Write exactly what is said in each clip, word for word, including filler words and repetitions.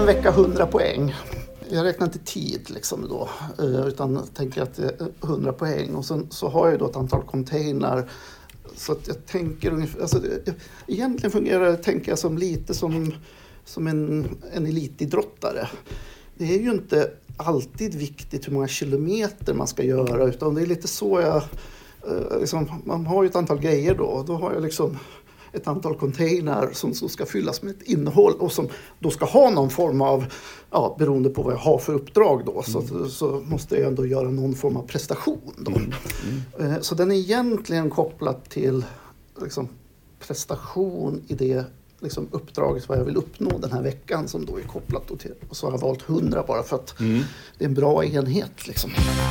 en vecka hundra poäng. Jag räknar inte tid liksom då, utan tänker att det är hundra poäng. Och sen så har jag då ett antal container. Så att jag tänker ungefär, alltså, egentligen fungerar det, tänker jag, som lite som, som en, en elitidrottare. Det är ju inte alltid viktigt hur många kilometer man ska göra, utan det är lite så jag, liksom, man har ju ett antal grejer då. Då har jag liksom ett antal container som, som ska fyllas med ett innehåll och som då ska ha någon form av, ja, beroende på vad jag har för uppdrag då, så, mm. så måste jag ändå göra någon form av prestation då. Mm. Mm. Så den är egentligen kopplad till liksom, prestation i det liksom, uppdraget vad jag vill uppnå den här veckan, som då är kopplat då till, och så har jag valt hundra bara för att mm. det är en bra enhet liksom.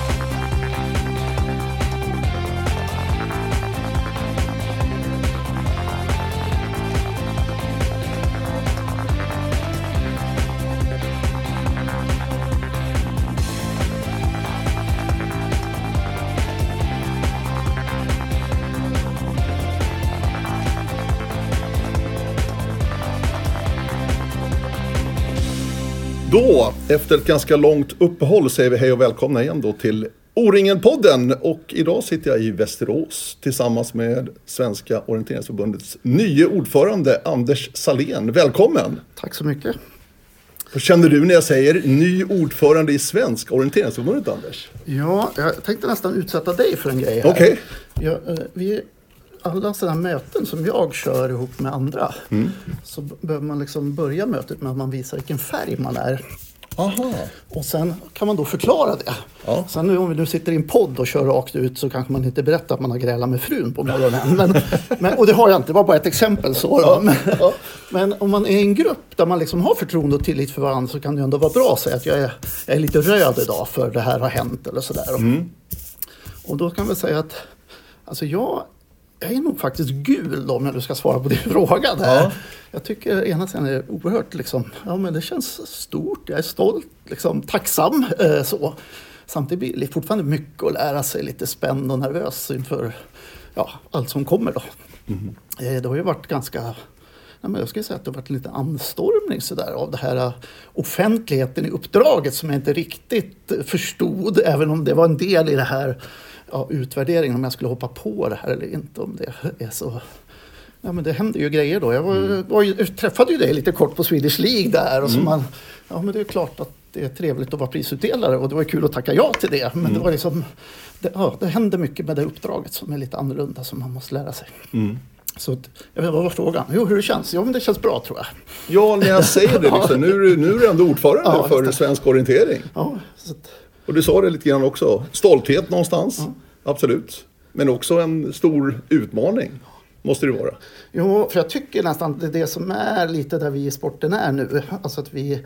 Då, efter ett ganska långt uppehåll, säger vi hej och välkomna igen då till O-ringen-podden. Och idag sitter jag i Västerås tillsammans med Svenska orienteringsförbundets nye ordförande Anders Salén. Välkommen! Tack så mycket. Vad känner du när jag säger ny ordförande i Svenska orienteringsförbundet, Anders? Ja, jag tänkte nästan utsätta dig för en grej här. Okej. Okay. Ja, vi... Alla sådana möten som jag kör ihop med andra, mm. så behöver man liksom börja mötet med att man visar vilken färg man är. Aha. Och sen kan man då förklara det. Ja. Sen nu, om vi nu sitter i en podd och kör rakt ut, så kanske man inte berättar att man har grälat med frun på morgonen. Men, men, och det har jag inte, det var bara ett exempel så. Då. Men, ja. men om man är i en grupp där man liksom har förtroende och tillit för varandra, så kan det ändå vara bra att säga att jag är, jag är lite röd idag för det här har hänt eller sådär. Mm. Och då kan vi säga att alltså jag Jag är nog faktiskt gul då, om jag nu ska svara på din fråga där. Ja. Jag tycker ena sidan är oerhört liksom, ja men det känns stort, jag är stolt, liksom tacksam eh, så. Samtidigt blir det fortfarande mycket att lära sig, lite spänd och nervös inför ja, allt som kommer då. Mm. Eh, det har ju varit ganska, ja, men jag skulle säga att det har varit lite anstormning så där, av det här offentligheten i uppdraget som jag inte riktigt förstod, även om det var en del i det här. Ja, utvärderingen, om jag skulle hoppa på det här eller inte, om det är så. Ja, men det hände ju grejer då. Jag var, mm. var ju, träffade ju dig lite kort på Swedish League där. Och så mm. man, ja, men det är klart att det är trevligt att vara prisutdelare och det var kul att tacka ja till det. Men mm. det var liksom, det, ja, det hände mycket med det uppdraget som är lite annorlunda, som man måste lära sig. Mm. Så jag vet, vad var frågan? Jo, hur det känns? Ja, men det känns bra, tror jag. Ja, när jag säger det liksom, nu, är du, nu är du ändå ordförande ja, för svensk orientering. Ja, så att... Och du sa det lite grann också. Stolthet någonstans. Ja. Absolut. Men också en stor utmaning måste det vara. Jo, för jag tycker nästan det är det som är lite där vi i sporten är nu. Alltså att vi,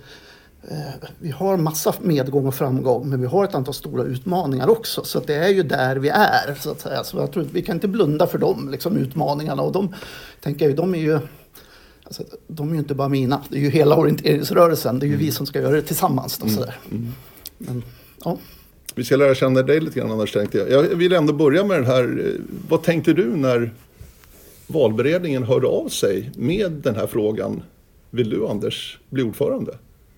eh, vi har massa medgång och framgång, men vi har ett antal stora utmaningar också. Så att det är ju där vi är, så att säga. Så jag tror att vi kan inte blunda för de liksom, utmaningarna. Och de, tänker jag, de är ju... Alltså, de är ju inte bara mina. Det är ju hela orienteringsrörelsen. Det är ju mm. vi som ska göra det tillsammans. Då, sådär. Mm. Men, ja... Vi ska lära känna dig lite grann, annars tänkte jag. Jag vill ändå börja med den här. Vad tänkte du när valberedningen hörde av sig med den här frågan? Vill du, Anders, bli ordförande?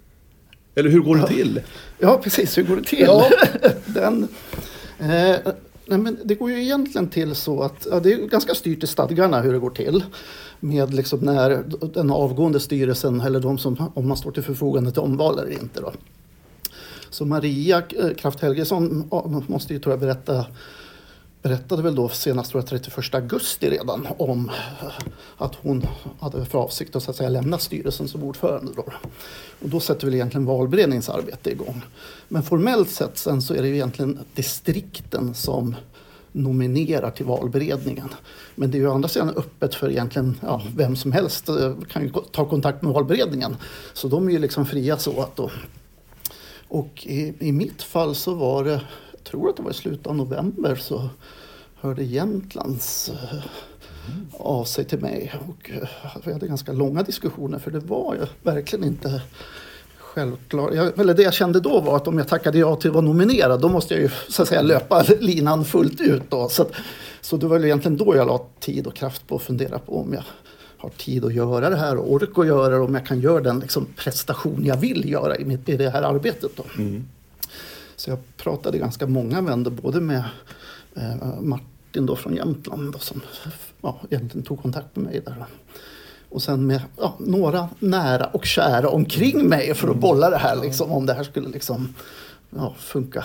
Eller hur går det till? Ja, ja precis. Hur går det till? Ja. den, eh, nej, men det går ju egentligen till så att ja, det är ganska styrt i stadgarna hur det går till. Med liksom när den avgående styrelsen, eller de som, om man står till förfogande till omval eller inte då. Så Maria Kraft Helgesson måste ju, tror jag, berätta, berättade väl då senast, tror jag, trettioförsta augusti redan om att hon hade för avsikt att, så att säga, lämna styrelsen som ordförande då. Och då sätter väl egentligen valberedningens arbete igång. Men formellt sett sen så är det ju egentligen distrikten som nominerar till valberedningen. Men det är ju å andra sidan öppet för egentligen ja, vem som helst kan ju ta kontakt med valberedningen. Så de är ju liksom fria så att då. Och i, i mitt fall så var det, jag tror att det var i slutet av november, så hörde Jämtlands eh, av sig till mig. Och eh, vi hade ganska långa diskussioner, för det var ju verkligen inte självklart. Jag, eller det jag kände då var att om jag tackade ja till att vara nominerad, då måste jag ju, så att säga, löpa linan fullt ut då. Så, att, så det var ju egentligen då jag la tid och kraft på att fundera på om jag har tid att göra det här och ork att göra det, om jag kan göra den liksom prestation jag vill göra i, mitt, i det här arbetet. Då. Mm. Så jag pratade ganska många vändor, både med eh, Martin då från Jämtland då, som ja, egentligen tog kontakt med mig där. Då. Och sen med ja, några nära och kära omkring mig för att bolla det här, liksom, om det här skulle liksom, ja, funka.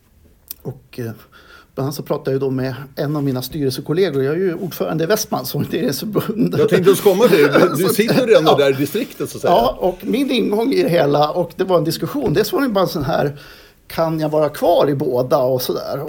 Och eh, bland annat så pratade jag då med en av mina styrelsekollegor. Jag är ju ordförande i Västmanlands orienteringsförbund. Jag tänkte att komma till det. Du sitter redan ja. där i distriktet så att säga. Ja, och min ingång i det hela, och det var en diskussion. Det var ju bara en sån här, kan jag vara kvar i båda och sådär.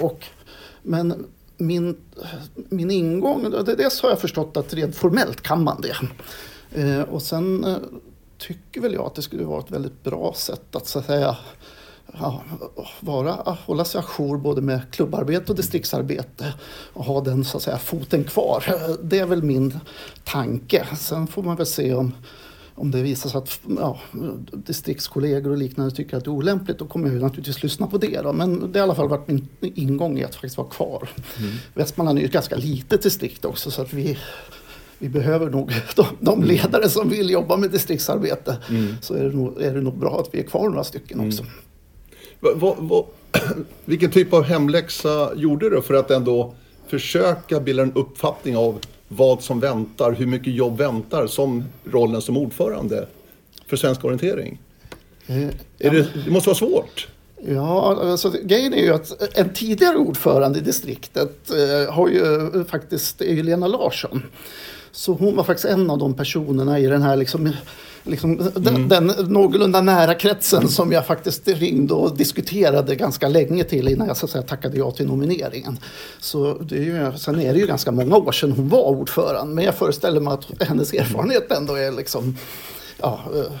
Men min, min ingång, det, det så har jag förstått att rent formellt kan man det. Eh, och sen eh, tycker väl jag att det skulle vara ett väldigt bra sätt att så att säga ja, vara, hålla sig ajour både med klubbarbete och distriktsarbete och ha den så att säga foten kvar. Det är väl min tanke. Sen får man väl se om, om det visar sig att ja, distriktskollegor och liknande tycker att det är olämpligt, då kommer jag naturligtvis lyssna på det. Då. Men det har i alla fall varit min ingång i att faktiskt vara kvar. Mm. Västmanland är ju ett ganska litet distrikt också, så att vi Vi behöver nog de, de ledare som vill jobba med distriktsarbete. Mm. Så är det, nog, är det nog bra att vi är kvar några stycken också. Mm. Va, va, va, vilken typ av hemläxa gjorde du för att ändå försöka bilda en uppfattning av vad som väntar, hur mycket jobb väntar som rollen som ordförande för Svensk Orientering? Eh, är ja. det, det måste vara svårt. Ja, alltså, grejen är ju att en tidigare ordförande i distriktet eh, har ju faktiskt är ju Lena Larsson. Så hon var faktiskt en av de personerna i den här liksom, liksom mm. den, den någorlunda nära kretsen som jag faktiskt ringde och diskuterade ganska länge till innan jag så att säga tackade ja till nomineringen. Så det är ju, sen är det ju ganska många år sedan hon var ordförande, men jag föreställer mig att hennes erfarenhet ändå är liksom, ja,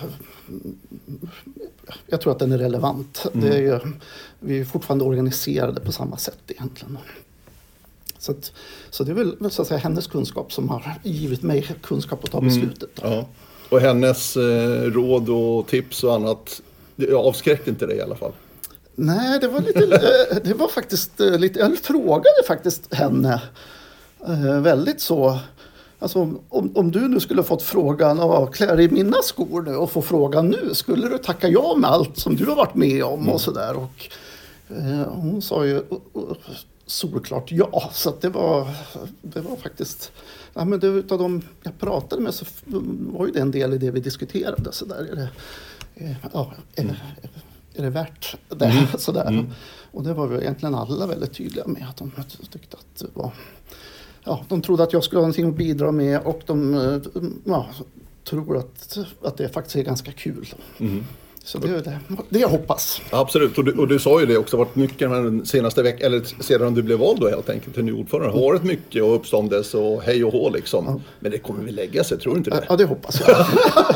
jag tror att den är relevant. Mm. Det är ju, vi är fortfarande organiserade på samma sätt egentligen. Så, att, så det är väl så att säga hennes kunskap som har givit mig kunskap att ta beslutet. Mm. Ja. Och hennes eh, råd och tips och annat, det avskräckte inte det i alla fall? Nej, det var lite, det var faktiskt lite, jag frågade faktiskt henne eh, väldigt så. Alltså, om, om du nu skulle fått frågan och klä dig i mina skor nu och få frågan nu, skulle du tacka ja med allt som du har varit med om mm. och sådär? Och eh, hon sa ju uh, uh, solklart ja, så att det var, det var faktiskt, ja, men det, utav de jag pratade med så var ju det en del i det vi diskuterade. Så där är det, eh, ja, är, är det värt det? Mm. Sådär. Mm. Och det var väl egentligen alla väldigt tydliga med att de tyckte att det var, ja, de trodde att jag skulle ha någonting att bidra med, och de ja, tror att, att det faktiskt är ganska kul. Mm. Så det är det, det jag hoppas. Absolut, och du, och du sa ju det också, varit mycket den senaste veckan, eller sedan du blev vald då helt enkelt till ny ordförande, har varit mycket och uppståndelse och hej och hå liksom. Ja. Men det kommer vi lägga sig, tror du inte det? Ja, det hoppas jag.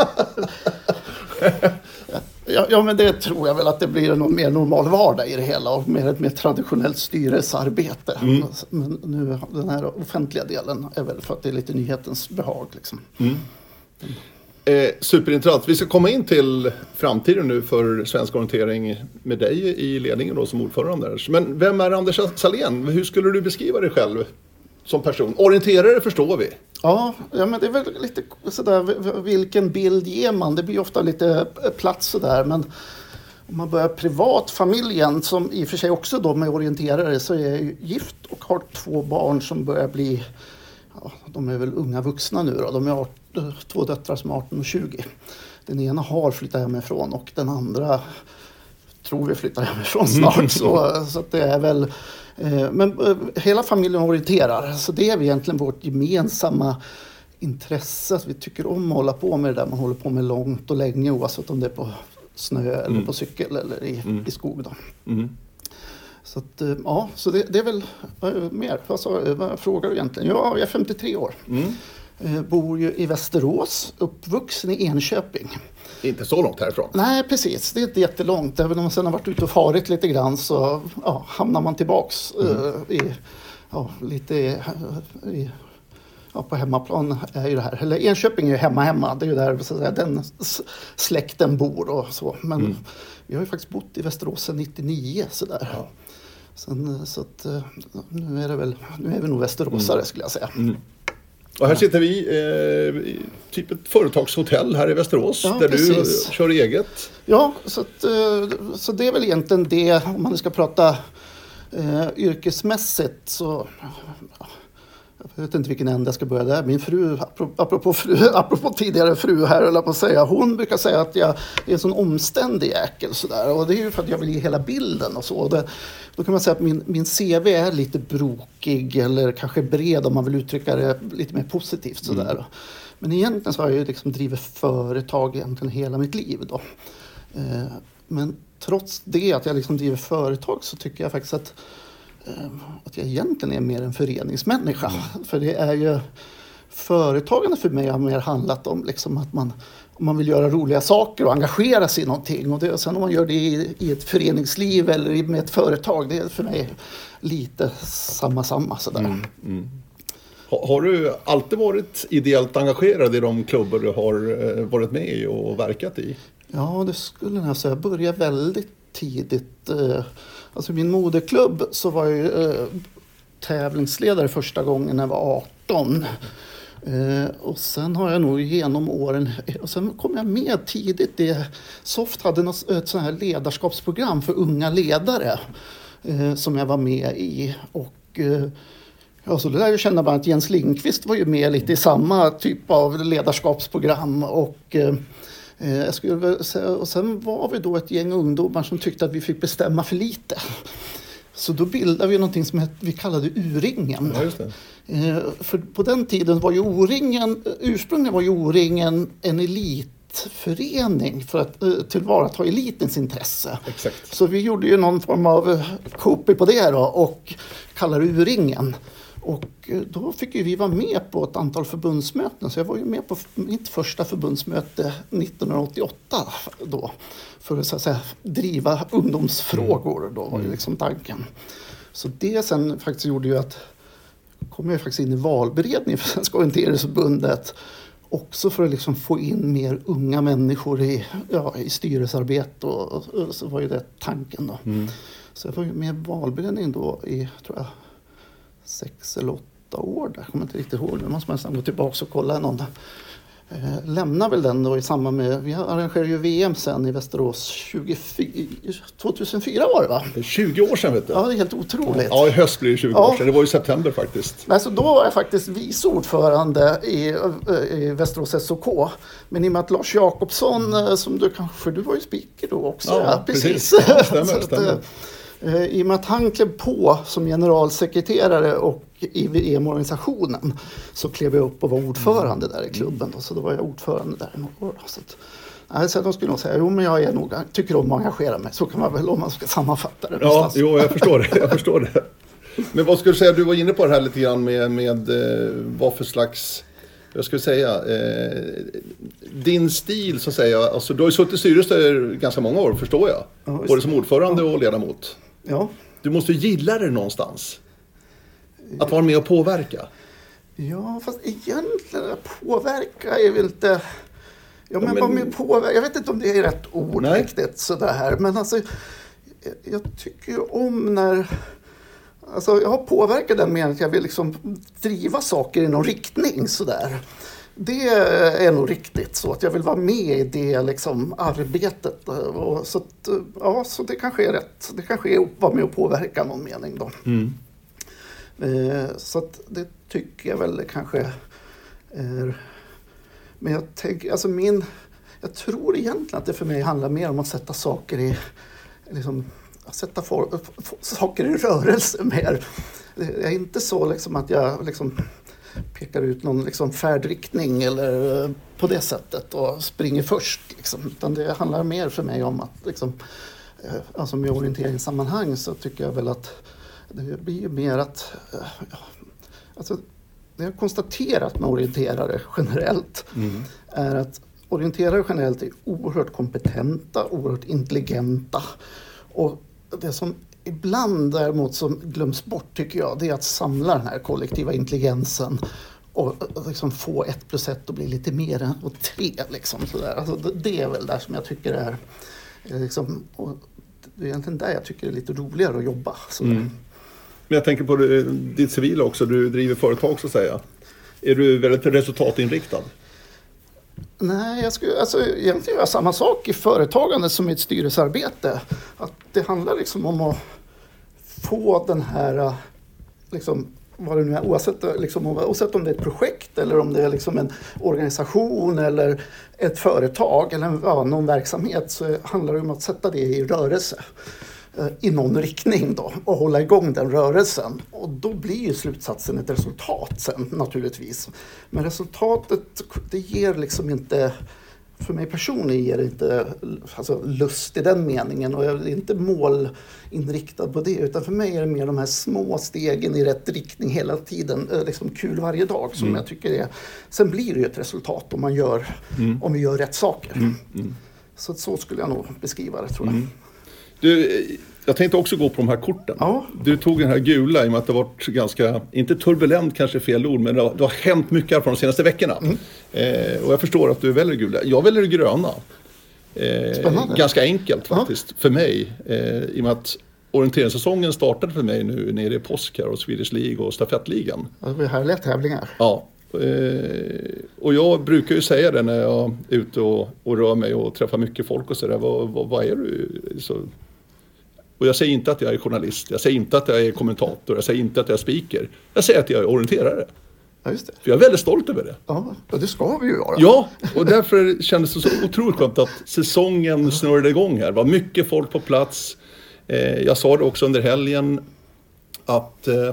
ja, ja, men det tror jag väl att det blir en mer normal vardag i det hela och mer ett mer traditionellt styrelsearbete. Mm. Men nu, den här offentliga delen är väl för att det är lite nyhetens behag liksom. Mm. Mm. Eh, superintressant. Vi ska komma in till framtiden nu för Svensk Orientering med dig i ledningen då som ordförande. Men vem är Anders Salén? Hur skulle du beskriva dig själv som person? Orienterare förstår vi. Ja, ja, men det är väl lite sådär, vilken bild ger man? Det blir ofta lite plats sådär, men om man börjar privat, familjen som i och för sig också då med orienterare, så är jag gift och har två barn som börjar bli, ja, de är väl unga vuxna nu då. De är arton, två döttrar som är arton och tjugo. Den ena har flyttat hemifrån och den andra tror vi flyttar hemifrån snart. så, så att det är väl, eh, men eh, hela familjen orienterar. Så det är vi egentligen vårt gemensamma intresse. Att vi tycker om att hålla på med det där man håller på med långt och länge, oavsett om det är på snö eller mm. på cykel eller i, mm. i skog då. Mm. Så att, ja, så det, det är väl äh, mer. Vad, så, vad frågar du egentligen? Ja, jag är femtiotre år. Mm. Eh, bor ju i Västerås, uppvuxen i Enköping. Inte så långt härifrån. Nej, precis. Det är inte jättelångt. Även om man sedan har varit ute och farit lite grann så ja, hamnar man tillbaks mm. eh, i, ja, lite i, i, ja, på hemmaplan är ju det här. Eller Enköping är ju hemma hemma. Det är ju där så att säga, den släkten bor och så. Men mm. vi har ju faktiskt bott i Västerås sedan nittionio sådär. Ja. Sen, så att, nu är det väl, nu är vi nog västeråsare mm. skulle jag säga. Mm. Och här sitter vi eh, i typ ett företagshotell här i Västerås, ja, där precis. du kör eget. Ja, så, att, så det är väl egentligen det, om man ska prata eh, yrkesmässigt så... Jag vet inte vilken ände jag ska börja där. Min fru, apropå, fru, apropå tidigare fru här, eller på att säga, hon brukar säga att jag är en sån omständig jäkel. Så där. Och det är ju för att jag vill ge hela bilden och så. Och det, då kan man säga att min, min C V är lite brokig eller kanske bred om man vill uttrycka det lite mer positivt. Så där. Mm. Men egentligen så har jag ju liksom drivit företag egentligen hela mitt liv. Då. Eh, men trots det att jag liksom driver företag så tycker jag faktiskt att att jag egentligen är mer en föreningsmänniska. Mm. För det är ju företagande för mig har mer handlat om liksom att man, om man vill göra roliga saker och engagera sig i någonting. Och, det, och sen om man gör det i, i ett föreningsliv eller med ett företag, det är för mig lite samma samma sådär. Mm. Mm. Har, har du alltid varit ideellt engagerad i de klubbar du har varit med i och verkat i? Ja, det skulle jag säga. Jag började väldigt tidigt. Alltså min moderklubb så var jag eh, tävlingsledare första gången när jag var arton. Eh, och sen har jag nog genom åren, och sen kom jag med tidigt. Det, Soft hade något, ett sånt här ledarskapsprogram för unga ledare eh, som jag var med i. Och eh, ja, så det där jag kände bara att Jens Lindqvist var ju med lite i samma typ av ledarskapsprogram. Och eh, Jag skulle säga, och sen var vi då ett gäng ungdomar som tyckte att vi fick bestämma för lite. Så då bildade vi någonting som vi kallade U-ringen. Ja, just det. För på den tiden var ju O-ringen, ursprungligen var ju O-ringen en elitförening för att tillvarata elitens intresse. Exakt. Så vi gjorde ju någon form av kopia på det då och kallade det U-ringen. Och då fick ju vi vara med på ett antal förbundsmöten. Så jag var ju med på mitt första förbundsmöte nittonhundraåttioåtta då. För att, så att säga, driva ungdomsfrågor då var ju liksom tanken. Så det sen faktiskt gjorde ju att kom jag faktiskt in i valberedningen för Svenska orienteringsförbundet. Också för att liksom få in mer unga människor i, ja, i styrelsearbete och, och, och så var ju det tanken då. Mm. Så jag var ju med i valberedningen då i, tror jag, sex eller åtta år där. Jag kommer inte riktigt ihåg. Nu måste man nästan gå tillbaka och kolla någon. Eh, lämnar väl den då i samband med, vi arrangerade ju V M sen i Västerås tjugofyra, tjugohundrafyra var det va? tjugo år sedan vet du. Ja, det är helt otroligt. Ja, i höst blir det tjugo ja. år sedan. Det var i september faktiskt. Alltså, då var jag faktiskt vice ordförande i, i Västerås S O K. Men i och med att Lars Jakobsson, som du kanske, du var ju speaker då också. Ja, ja precis. precis. Ja, stämmer, stämmer. I och med att han klev på som generalsekreterare och i V M-organisationen så klev jag upp och var ordförande där i klubben. Då, så då var jag ordförande där i några år. Så att, nej, så de skulle nog säga, jo men jag är nog, tycker om att engagera mig. Så kan man väl om man ska sammanfatta det. Ja, jo, jag förstår det. Jag förstår det. Men vad skulle du säga, du var inne på det här lite grann med, med eh, vad för slags, jag skulle säga, eh, din stil så att säga. Alltså, du har ju suttit i styrelsen ganska många år, förstår jag. Ja, både som ordförande ja. och ledamot. Ja. Du måste ju gilla det någonstans. Att vara med och påverka. Ja, fast egentligen påverka är väl inte... Ja, ja, men, men vara med och påverka. Jag vet inte om det är rätt ord nej. riktigt sådär. Men alltså, jag tycker ju om när... Alltså, jag har påverkat den med att jag vill liksom driva saker i någon riktning sådär. Det är nog riktigt så att jag vill vara med i det liksom, arbetet. Och så, att, ja, så det kanske är rätt. Det kanske är att vara med och påverka någon mening då. Mm. Eh, så att det tycker jag väl kanske är... Men jag tänker, alltså min... Jag tror egentligen att det för mig handlar mer om att sätta saker i... Liksom, sätta for, for, saker i rörelse mer. Det är inte så liksom att jag... Liksom, pekar ut någon liksom färdriktning eller på det sättet och springer först. Liksom. Utan det handlar mer för mig om att liksom, alltså med orienteringssammanhang så tycker jag väl att det blir mer att ja, alltså det jag har konstaterat med orienterare generellt mm. är att orienterare generellt är oerhört kompetenta, oerhört intelligenta och det som ibland däremot som glöms bort tycker jag, det är att samla den här kollektiva intelligensen och liksom få ett plus ett att bli lite mer än och tre. Liksom, sådär. Alltså, det är väl där som jag tycker är, liksom, och det är egentligen där jag tycker det är lite roligare att jobba. Mm. Men jag tänker på det, ditt civila också, du driver företag så att säga. är du väldigt resultatinriktad? Nej, jag skulle alltså, egentligen göra samma sak i företagande som i ett styrelsearbete. Att det handlar liksom om att få den här, liksom, vad det nu är, oavsett, liksom, oavsett om det är ett projekt eller om det är liksom en organisation eller ett företag eller ja, någon verksamhet, så handlar det om att sätta det i rörelse i någon riktning då, och hålla igång den rörelsen. Och då blir ju slutsatsen ett resultat sen naturligtvis. Men resultatet, det ger liksom inte, för mig personligen ger det inte alltså, lust i den meningen, och jag är inte målinriktad på det, utan för mig är det mer de här små stegen i rätt riktning hela tiden, liksom kul varje dag som mm. jag tycker är. Sen blir det ju ett resultat om man gör, mm. om vi gör rätt saker. Mm. Mm. Så så skulle jag nog beskriva det, tror jag. Mm. Du, jag tänkte också gå på de här korten. Ja. Du tog den här gula i och med att det har varit ganska, inte turbulent kanske fel ord, men det har, det har hänt mycket på de senaste veckorna. Mm. Eh, och jag förstår att du väljer gula. Jag väljer det gröna. Eh, ganska enkelt faktiskt ja. för mig. Eh, I och med att orienteringssäsongen startade för mig nu nere i påsk här och Swedish League och stafettligan. Det blir härliga tävlingar. Ja. Eh, och jag brukar ju säga det när jag är ute och, och rör mig och träffar mycket folk och sådär. Vad, vad, vad är du? Så, och jag säger inte att jag är journalist, jag säger inte att jag är kommentator, jag säger inte att jag är speaker. Jag säger att jag är orienterare. Ja, just det. För jag är väldigt stolt över det. Ja, det ska vi ju göra. Ja, och därför kändes det så otroligt skönt att säsongen snurrade igång här. Det var mycket folk på plats. Eh, jag sa det också under helgen att eh,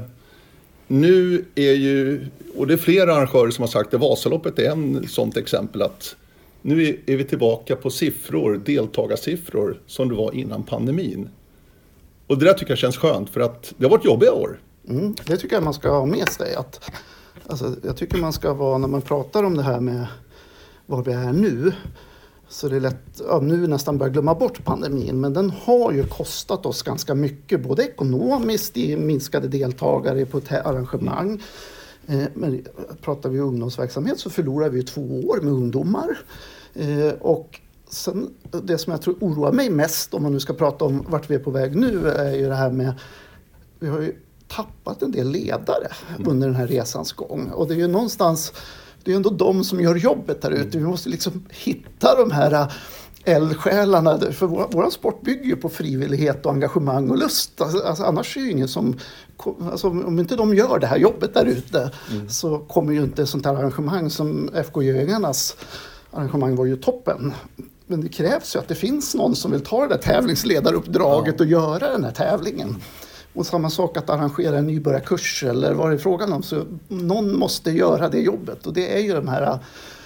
nu är ju, och det är flera arrangörer som har sagt att Vasaloppet är en sånt exempel, att nu är vi tillbaka på siffror, deltagarsiffror som det var innan pandemin. Och det där tycker jag känns skönt, för att det har varit jobbiga år. Mm, det tycker jag man ska ha med sig. Att, alltså, jag tycker man ska vara, när man pratar om det här med var vi är nu, så det är lätt, ja, nu nästan börja glömma bort pandemin, men den har ju kostat oss ganska mycket, både ekonomiskt i minskade deltagare på ett arrangemang. Eh, men pratar vi ungdomsverksamhet så förlorar vi ju två år med ungdomar. Eh, och sen, det som jag tror oroar mig mest, om man nu ska prata om vart vi är på väg nu, är ju det här med, vi har ju tappat en del ledare mm. under den här resans gång. Och det är ju någonstans, det är ändå de som gör jobbet där ute. Vi måste liksom hitta de här eldsjälarna. För vår, vår sport bygger ju på frivillighet och engagemang och lust. Alltså, alltså, annars är ju ingen som, alltså, om inte de gör det här jobbet där ute mm. så kommer ju inte sånt här arrangemang som F K Göingarnas arrangemang var ju toppen. Men det krävs ju att det finns någon som vill ta det där tävlingsledaruppdraget ja. och göra den här tävlingen. Och samma sak att arrangera en nybörjarkurs eller vad det är frågan om. Så någon måste göra det jobbet. Och det är ju de här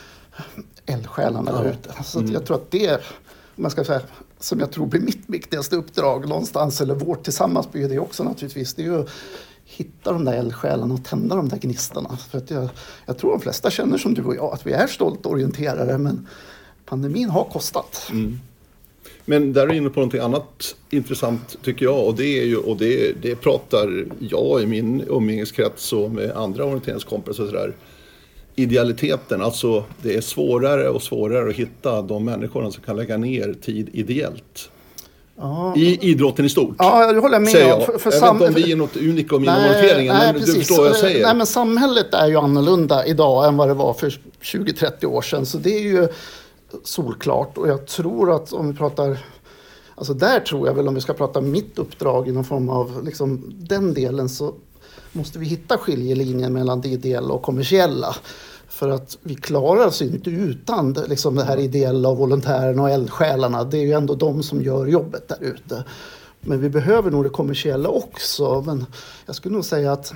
eldsjälarna ja. där ute. Så mm. jag tror att det, om man ska säga, som jag tror blir mitt viktigaste uppdrag någonstans, eller vårt tillsammans blir det också naturligtvis, det är ju att hitta de där eldsjälarna och tända de där gnistorna. För att jag, jag tror de flesta känner som du och jag, att vi är stolt orienterare, men pandemin har kostat. Mm. Men där är inne på något annat intressant tycker jag, och det är ju, och det, det pratar jag i min umgängeskrets och med andra orienteringskompisar och sådär. Idealiteten, alltså det är svårare och svårare att hitta de människorna som kan lägga ner tid ideellt. Ja. I idrotten i stort. Ja, det håller jag med säger jag. om. För, för jag sam... vet inte om vi är något unikum inom orienteringen, men precis. du förstår vad jag säger. Nej, men samhället är ju annorlunda idag än vad det var för tjugo trettio år sedan, så det är ju solklart. Och jag tror att om vi pratar, alltså där tror jag väl, om vi ska prata mitt uppdrag i någon form av liksom den delen, så måste vi hitta skiljelinjen mellan det ideella och kommersiella. För att vi klarar oss inte utan liksom det här ideella och volontärerna och eldsjälarna. Det är ju ändå de som gör jobbet där ute. Men vi behöver nog det kommersiella också. Men jag skulle nog säga att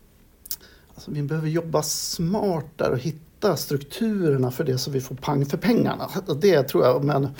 alltså, vi behöver jobba smartare och hitta strukturerna för det så vi får pang för pengarna. Det tror jag, men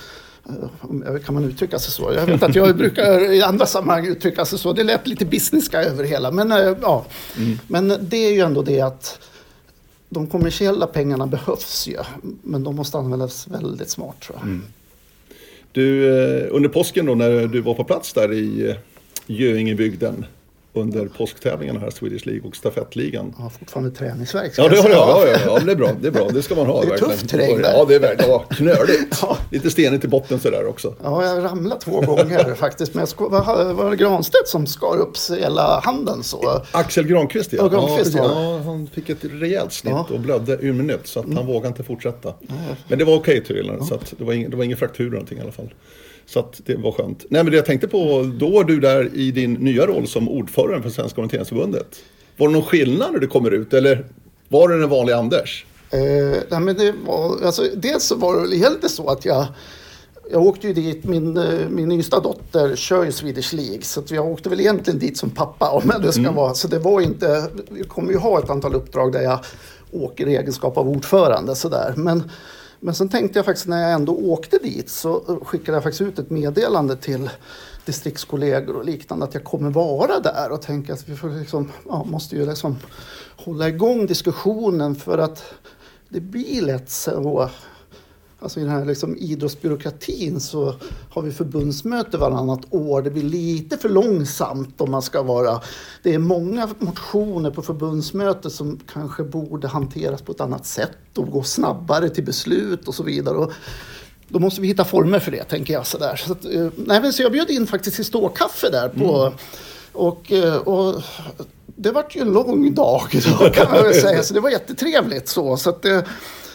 kan man uttrycka sig så? Jag vet att jag brukar i andra sammanhang uttrycka sig så. Det lät lite businesska över hela. Men, ja. Mm. Men det är ju ändå det att de kommersiella pengarna behövs ju. Men de måste användas väldigt smart, tror jag. Mm. Du, under påsken då när du var på plats där i Göingebygden under påsktävlingarna här, Swedish League och stafettligan. Ja, fortfarande träningsverk. Ja, det har jag. Ja, ja, ja, det är bra. Det är bra. Det ska man ha. Det är verkligen. Tufft terräng. Ja, det är verkligen ja, knöligt. Ja. Lite stenigt i botten sådär också. Ja, jag ramlade två gånger faktiskt. Men jag var, var det Granstedt som skar upp sig hela handen så. Axel Granqvist, ja. Ja, Granqvist, ja, ja. ja, han fick ett rejält snitt Ja. och blödde ur minut så att han mm. vågade inte fortsätta. Ja. Men det var okej tydligen, Ja. så att det var ingen, det var ingen fraktur eller någonting i alla fall. Så att det var skönt. Nej, men det jag tänkte på, då är du där i din nya roll som ordförande för Svenska orienteringsförbundet. Var det någon skillnad när du kommer ut eller var det en vanlig Anders? Eh, nej, men det var, alltså, dels så var det helt så att jag Jag åkte ju dit, min, min yngsta dotter kör ju Swedish League så att jag åkte väl egentligen dit som pappa om det ska mm. vara. Så det var inte, vi kommer ju ha ett antal uppdrag där jag åker i egenskap av ordförande sådär. Men, men sen tänkte jag faktiskt när jag ändå åkte dit så skickade jag faktiskt ut ett meddelande till distriktskollegor och liknande att jag kommer vara där och tänka att vi får liksom, ja, måste ju liksom hålla igång diskussionen för att det blir lätt så. Alltså i den här liksom idrottsbyråkratin så har vi förbundsmöte varannat år. Det blir lite för långsamt om man ska vara. Det är många motioner på förbundsmöte som kanske borde hanteras på ett annat sätt och gå snabbare till beslut och så vidare. Och då måste vi hitta former för det, tänker jag. Så, där. Så, att, nej, men så jag bjöd in faktiskt till ståkaffe där. På, mm. och, och det var ju en lång dag då, kan man väl säga. Så det var jättetrevligt så. Så att det...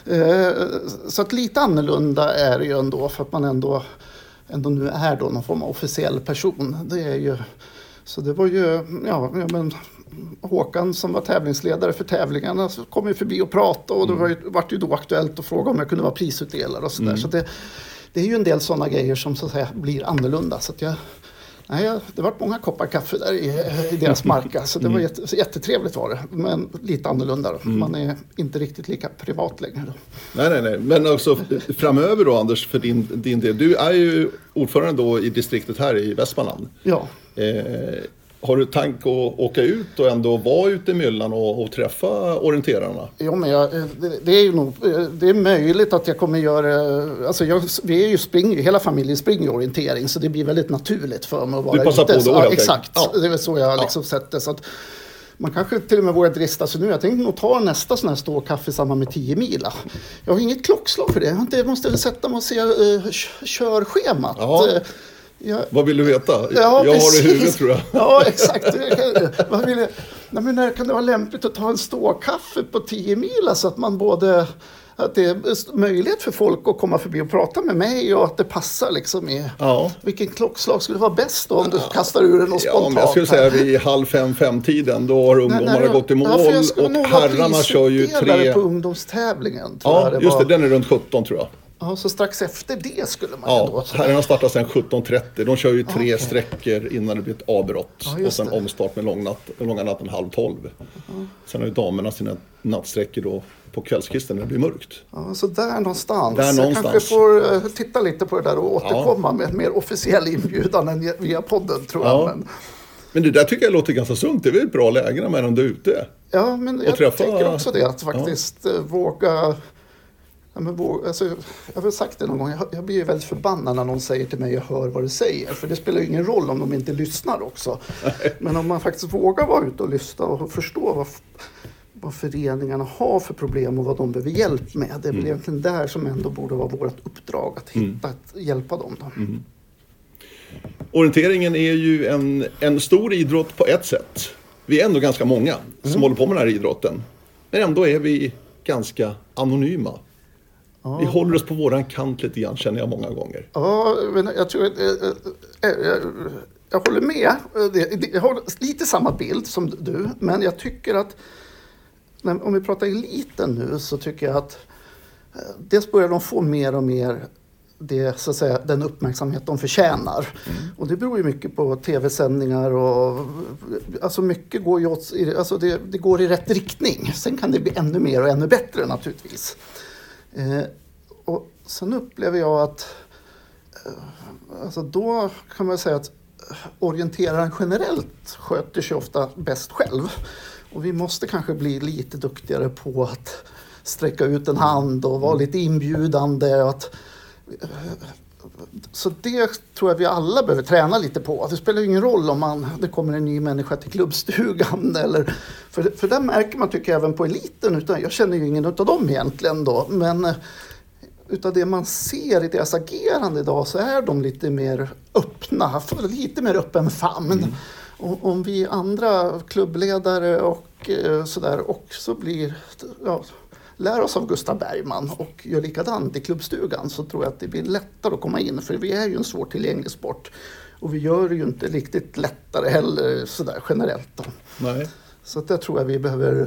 Så att lite annorlunda är det ju ändå för att man ändå, ändå nu är då någon form av officiell person. Det är ju, så det var ju, ja, men Håkan som var tävlingsledare för tävlingarna så kom ju förbi och pratade och det var ju, var ju då aktuellt att fråga om jag kunde vara prisutdelare och sådär. Mm. Så det, det är ju en del sådana grejer som så att säga blir annorlunda. Så att jag, nej, det var många koppar kaffe där i, i deras marka, så det var jätte, så jättetrevligt var det, men lite annorlunda då. Mm. Man är inte riktigt lika privat längre då. Nej, nej, nej, men också framöver då Anders, för din, din del, du är ju ordförande då i distriktet här i Västmanland. Ja. Eh, har du tank att åka ut och ändå vara ute i myllan och, och träffa orienterarna? Ja, men jag, det, det är ju nog, det är möjligt att jag kommer göra, alltså jag, vi är ju spring, hela familjen springer orientering så det blir väldigt naturligt för mig att vara ute. Du passar ute. på då Ja, helt exakt, ja. Det är väl så jag liksom ja. sett det. Så att man kanske till och med vågar drista sig nu. Jag tänkte nog ta nästa sån här ståkaffe i samband med tio mila. Jag har inget klockslag för det. Jag inte, jag måste väl sätta mig och se uh, körschemat. Ja. Jag, Vad vill du veta? Ja, jag precis. har det i huvudet tror jag. Ja, exakt. Vad vill jag, nej, men när kan det vara lämpligt att ta en ståkaffe på tio mila så att man både att det är möjlighet för folk att komma förbi och prata med mig och att det passar liksom i ja. Vilken klockslag skulle vara bäst då om du kastar ur den och spontant? Ja, men jag skulle säga vid halv fem, fem tiden då har ungdomarna gått i mål ja, och herrarna kör ju tre... på ungdomstävlingen. Tror ja, jag det just var... det. Den är runt sjutton tror jag. Ja, så strax efter det skulle man ja, ju då... Ja, herrarna startar sen sjutton trettio. De kör ju tre okay. sträckor innan det blir ett avbrott. Ja, och sen det. omstart med lång natt, långa natten halv tolv. Ja. Sen har ju damerna sina nattsträckor då på kvällskvisten när det blir mörkt. Ja, så där någonstans. Där någonstans. Jag kanske får uh, titta lite på det där och återkomma ja. med en mer officiell inbjudan än via podden tror ja. jag. Men... men det där tycker jag låter ganska sunt. Det är väl ett bra läge när man är ute. Ja, men jag träffa... tänker också det. Att faktiskt ja. våga... Ja, men våga alltså, jag har väl sagt det någon gång. Jag, jag blir ju väldigt förbannad när någon säger till mig jag hör vad du säger. För det spelar ju ingen roll om de inte lyssnar också. Men om man faktiskt vågar vara ute och lyssna och förstå vad... vad föreningarna har för problem och vad de behöver hjälp med. Det är väl mm. egentligen där som ändå borde vara vårt uppdrag att hitta, mm. att hjälpa dem. Då. Mm. Orienteringen är ju en, en stor idrott på ett sätt. Vi är ändå ganska många som mm. håller på med den här idrotten. Men ändå är vi ganska anonyma. Ja. Vi håller oss på våran kant lite grann, känner jag många gånger. Ja, men jag tror att... Äh, äh, äh, jag håller med. Jag har lite samma bild som du, men jag tycker att om vi pratar eliten nu så tycker jag att dels börjar de få mer och mer det, så att säga, den uppmärksamhet de förtjänar. Mm. Och det beror ju mycket på tv-sändningar och alltså mycket går ju åt, alltså det, det går i rätt riktning. Sen kan det bli ännu mer och ännu bättre naturligtvis. Eh, och sen upplever jag att eh, alltså då kan man säga att orienteraren generellt sköter sig ofta bäst själv. Och vi måste kanske bli lite duktigare på att sträcka ut en hand och vara lite inbjudande. Att, så det tror jag vi alla behöver träna lite på. Det spelar ju ingen roll om man, det kommer en ny människa till klubbstugan. Eller, för, för där märker man, tycker jag, även på eliten. Utan jag känner ju ingen av dem egentligen då. Men utav det man ser i deras agerande idag så är de lite mer öppna. Lite mer öppen famn. Mm. Och om vi andra klubbledare och eh, sådär också blir... Ja, lär oss av Gustav Bergman och gör likadant i klubbstugan, så tror jag att det blir lättare att komma in. För vi är ju en svår tillgänglig sport. Och vi gör det ju inte riktigt lättare heller sådär generellt då. Nej. Så att jag tror jag vi behöver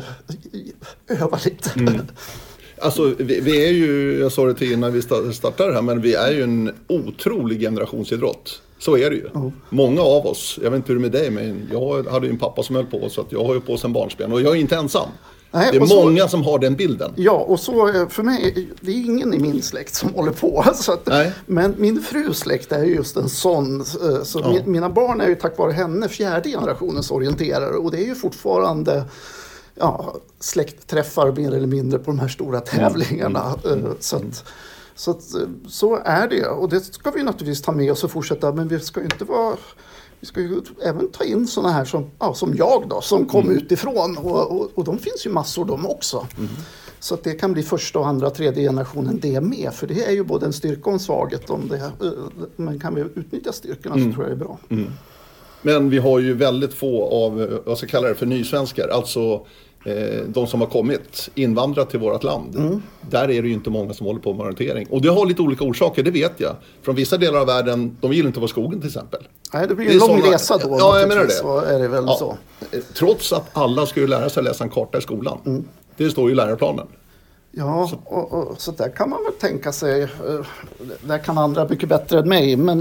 öva lite. Mm. Alltså vi, vi är ju, jag sa det till innan vi startade här, men vi är ju en otrolig generationsidrott. Så är det ju. Mm. Många av oss, jag vet inte hur det är med dig, men jag hade ju en pappa som höll på, så att jag har ju på sedan barnsben och jag är inte ensam. Nej, det är så, många som har den bilden. Ja, och så för mig, det är ingen i min släkt som håller på. Så att, men min frus släkt är just en sån. Så ja. min, mina barn är ju tack vare henne fjärde generationens orienterare. Och det är ju fortfarande ja, släktträffar mer eller mindre på de här stora tävlingarna. Mm. Mm. Så, att, så, att, så är det. Och det ska vi naturligtvis ta med oss och fortsätta. Men vi ska ju inte vara... Vi ska ju även ta in såna här som, ja, som jag då, som kom mm. utifrån. Och, och, och de finns ju massor de också. Mm. Så att det kan bli första, och andra, tredje generationen det med. För det är ju både en styrka och en svaghet. Om det, men kan vi utnyttja styrkorna mm. så tror jag det är bra. Mm. Men vi har ju väldigt få av, vad ska jag kalla det för, nysvenskar. Alltså eh, de som har kommit, invandrat till vårt land. Mm. Där är det ju inte många som håller på med orientering. Och det har lite olika orsaker, det vet jag. Från vissa delar av världen, de gillar inte vara skogen till exempel. Nej, det blir en lång såna, resa då. Ja, jag menar det. Så är det väl ja. så. Trots att alla ska ju lära sig att läsa en karta i skolan. Mm. Det står ju i läroplanen. Ja, så. Och, och, så där kan man väl tänka sig. Där kan andra mycket bättre än mig. Men,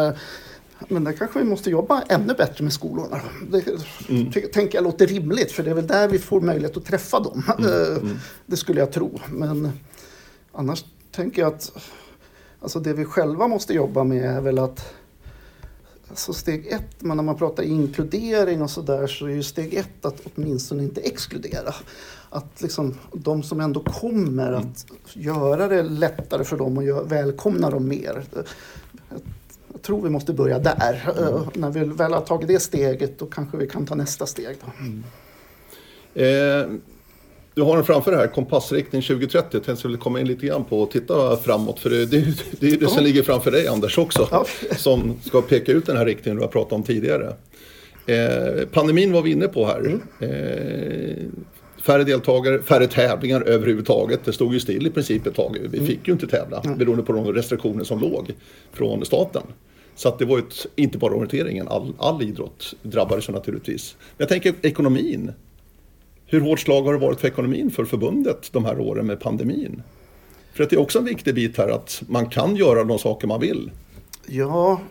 men där kanske vi måste jobba ännu bättre med skolorna. Det mm. tänker jag låter rimligt. För det är väl där vi får möjlighet att träffa dem. Mm. Mm. Det skulle jag tro. Men annars tänker jag att alltså det vi själva måste jobba med är väl att alltså steg ett, men när man pratar inkludering och sådär, så är ju steg ett att åtminstone inte exkludera. Att liksom de som ändå kommer mm. att göra det lättare för dem och gör, välkomna dem mer. Jag, jag tror vi måste börja där. Mm. När vi väl har tagit det steget, då kanske vi kan ta nästa steg. Då. Mm. Eh, du har den framför här, kompassriktning tjugo trettio. Jag tänkte komma in lite grann på och titta framåt. För det, det, det är det som oh. ligger framför dig, Anders, också. Oh. Som ska peka ut den här riktningen du har pratat om tidigare. Eh, pandemin var vi inne på här. Mm. Eh, färre deltagare, färre tävlingar överhuvudtaget. Det stod ju still i princip ett tag. Vi fick ju inte tävla mm. beroende på de restriktioner som låg från staten. Så att det var ett, inte bara orienteringen, all, all idrott drabbades så naturligtvis. Men jag tänker ekonomin. Hur hårt slag har det varit för ekonomin för förbundet de här åren med pandemin? För att det är också en viktig bit här att man kan göra de saker man vill. Ja,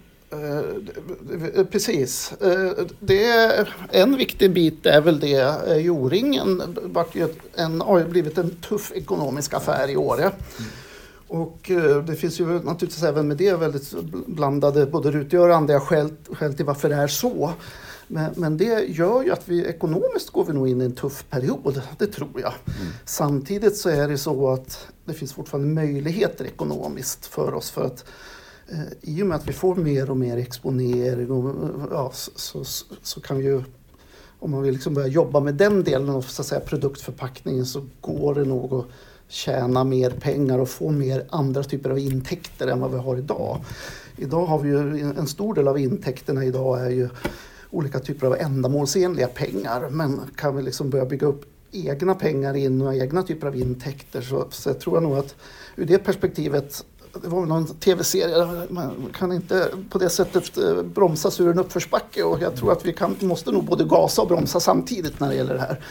eh, precis. Eh, det är, en viktig bit är väl det. Eh, O-ringen har ju blivit en tuff ekonomisk affär i Åre. Mm. Och eh, det finns ju naturligtvis även med det väldigt blandade både utgörande skäl, skäl till varför det är så. Men, men det gör ju att vi ekonomiskt går vi nog in i en tuff period, det tror jag. Mm. Samtidigt så är det så att det finns fortfarande möjligheter ekonomiskt för oss. För att eh, i och med att vi får mer och mer exponering och, ja, så, så, så kan vi ju, om man vill liksom börja jobba med den delen av så att säga, produktförpackningen, så går det nog att tjäna mer pengar och få mer andra typer av intäkter än vad vi har idag. Idag har vi ju en stor del av intäkterna idag är ju olika typer av ändamålsenliga pengar, men kan vi liksom börja bygga upp egna pengar in och egna typer av intäkter, så, så jag tror jag nog att ur det perspektivet, det var någon tv-serie, man kan inte på det sättet bromsas ur en uppförsbacke, och jag tror att vi kan, måste nog både gasa och bromsa samtidigt när det gäller det här,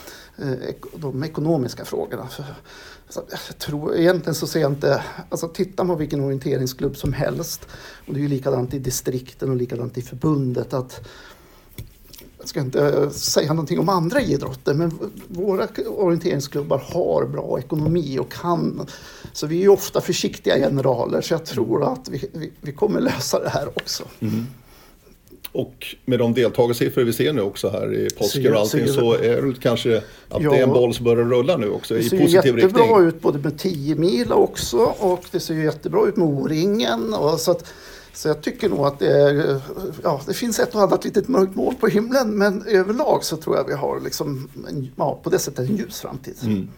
de ekonomiska frågorna. Så jag tror, egentligen så ser jag inte, alltså titta på vilken orienteringsklubb som helst, och det är ju likadant i distrikten och likadant i förbundet, att jag ska inte säga någonting om andra idrotter, men våra orienteringsklubbar har bra ekonomi och kan, så vi är ju ofta försiktiga generaler, så jag tror att vi, vi, vi kommer lösa det här också. Mm. Och med de deltagarsiffror vi ser nu också här i påsken och allting, så är det kanske att ja, det är en boll som börjar rulla nu också i positiv riktning. Det ser jättebra ut både med tio mil också, och det ser jättebra ut med O-ringen. Och så, att, så jag tycker nog att det, är, ja, det finns ett och annat litet mörkt mål på himlen, men överlag så tror jag vi har liksom en, ja, på det sättet en ljus framtid. Mm.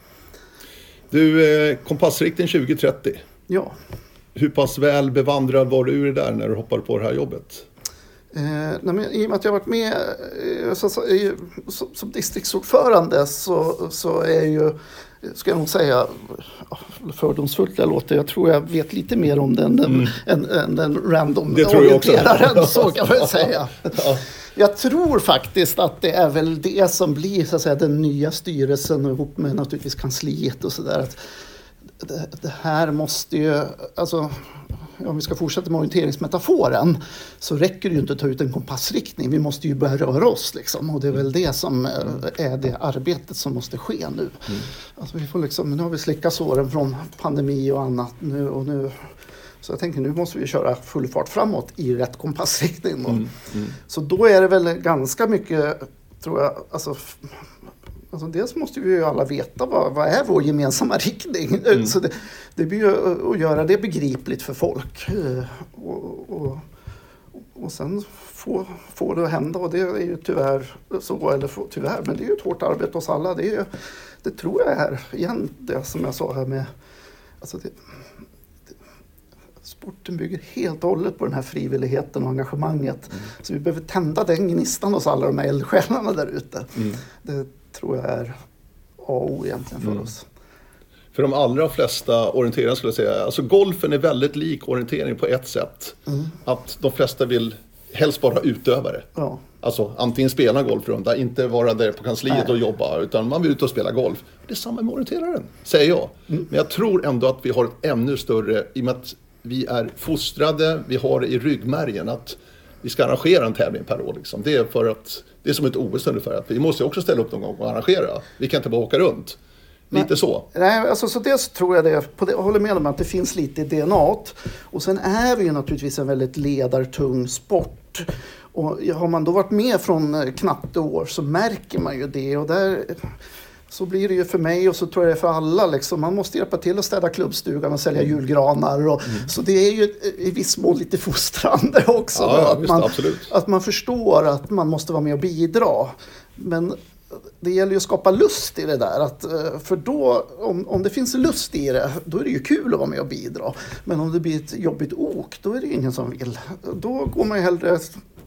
Du, eh, kompassriktning tjugo trettio. Ja. Hur pass väl bevandrad var du där när du hoppade på det här jobbet? Eh, nej, men, I och med att jag har varit med eh, så, så, eh, som, som distriktsordförande så, så är ju, ska jag nog säga, fördomsfullt jag låter, jag tror jag vet lite mer om den mm. än, än den random orienteraren, så kan man säga. Ja. Jag tror faktiskt att det är väl det som blir så att säga, den nya styrelsen ihop med naturligtvis kansliet och sådär. Det, det här måste ju, alltså om vi ska fortsätta med orienteringsmetaforen så räcker det ju inte att ta ut en kompassriktning. Vi måste ju börja röra oss liksom, och det är väl det som är det arbetet som måste ske nu. Mm. Alltså vi får liksom, nu har vi slickat såren från pandemi och annat nu och nu. Så jag tänker nu måste vi köra full fart framåt i rätt kompassriktning. Mm. Mm. Så då är det väl ganska mycket, tror jag, alltså, alltså dels måste vi ju alla veta vad, vad är vår gemensamma riktning. Mm. Så det, det blir ju att göra det begripligt för folk. Och, och, och sen få, få det att hända, och det är ju tyvärr så, eller få, tyvärr, men det är ju ett hårt arbete hos alla. Det, är ju, det tror jag är igen det som jag sa här med, alltså det, sporten bygger helt och hållet på den här frivilligheten och engagemanget. Mm. Så vi behöver tända den gnistan hos alla de här eldsjälarna där ute. Mm. Det tror jag är A och O egentligen för mm. oss. För de allra flesta orienterare skulle jag säga, alltså golfen är väldigt lik orientering på ett sätt. Mm. Att de flesta vill helst bara utöva det. Ja. Alltså antingen spela golfrunda, inte vara där på kansliet Nej. och jobba, utan man vill ut och spela golf. Det är samma med orienteraren, säger jag. Mm. Men jag tror ändå att vi har ett ännu större, i och med att vi är fostrade, vi har det i ryggmärgen att vi ska arrangera en tävling per år. Liksom. Det är för att det är som ett O S ungefär, att vi måste också ställa upp någon gång och arrangera. Vi kan inte bara åka runt. Lite nej, så. Nej, alltså så dels tror jag det, på det, jag håller med om att det finns lite i D N A-t. Och sen är vi ju naturligtvis en väldigt ledartung sport. Och har man då varit med från knappt år så märker man ju det. Och där, så blir det ju för mig, och så tror jag det är för alla. Liksom. Man måste hjälpa till att städa klubbstugan och sälja julgranar. Och, mm. Så det är ju i viss mån lite fostrande också. Ja, ja, att, visst, man, absolut. att man förstår att man måste vara med och bidra. Men det gäller ju att skapa lust i det där. Att, för då, om, om det finns lust i det, då är det ju kul att vara med och bidra. Men om det blir ett jobbigt ok, då är det ju ingen som vill. Då går man ju hellre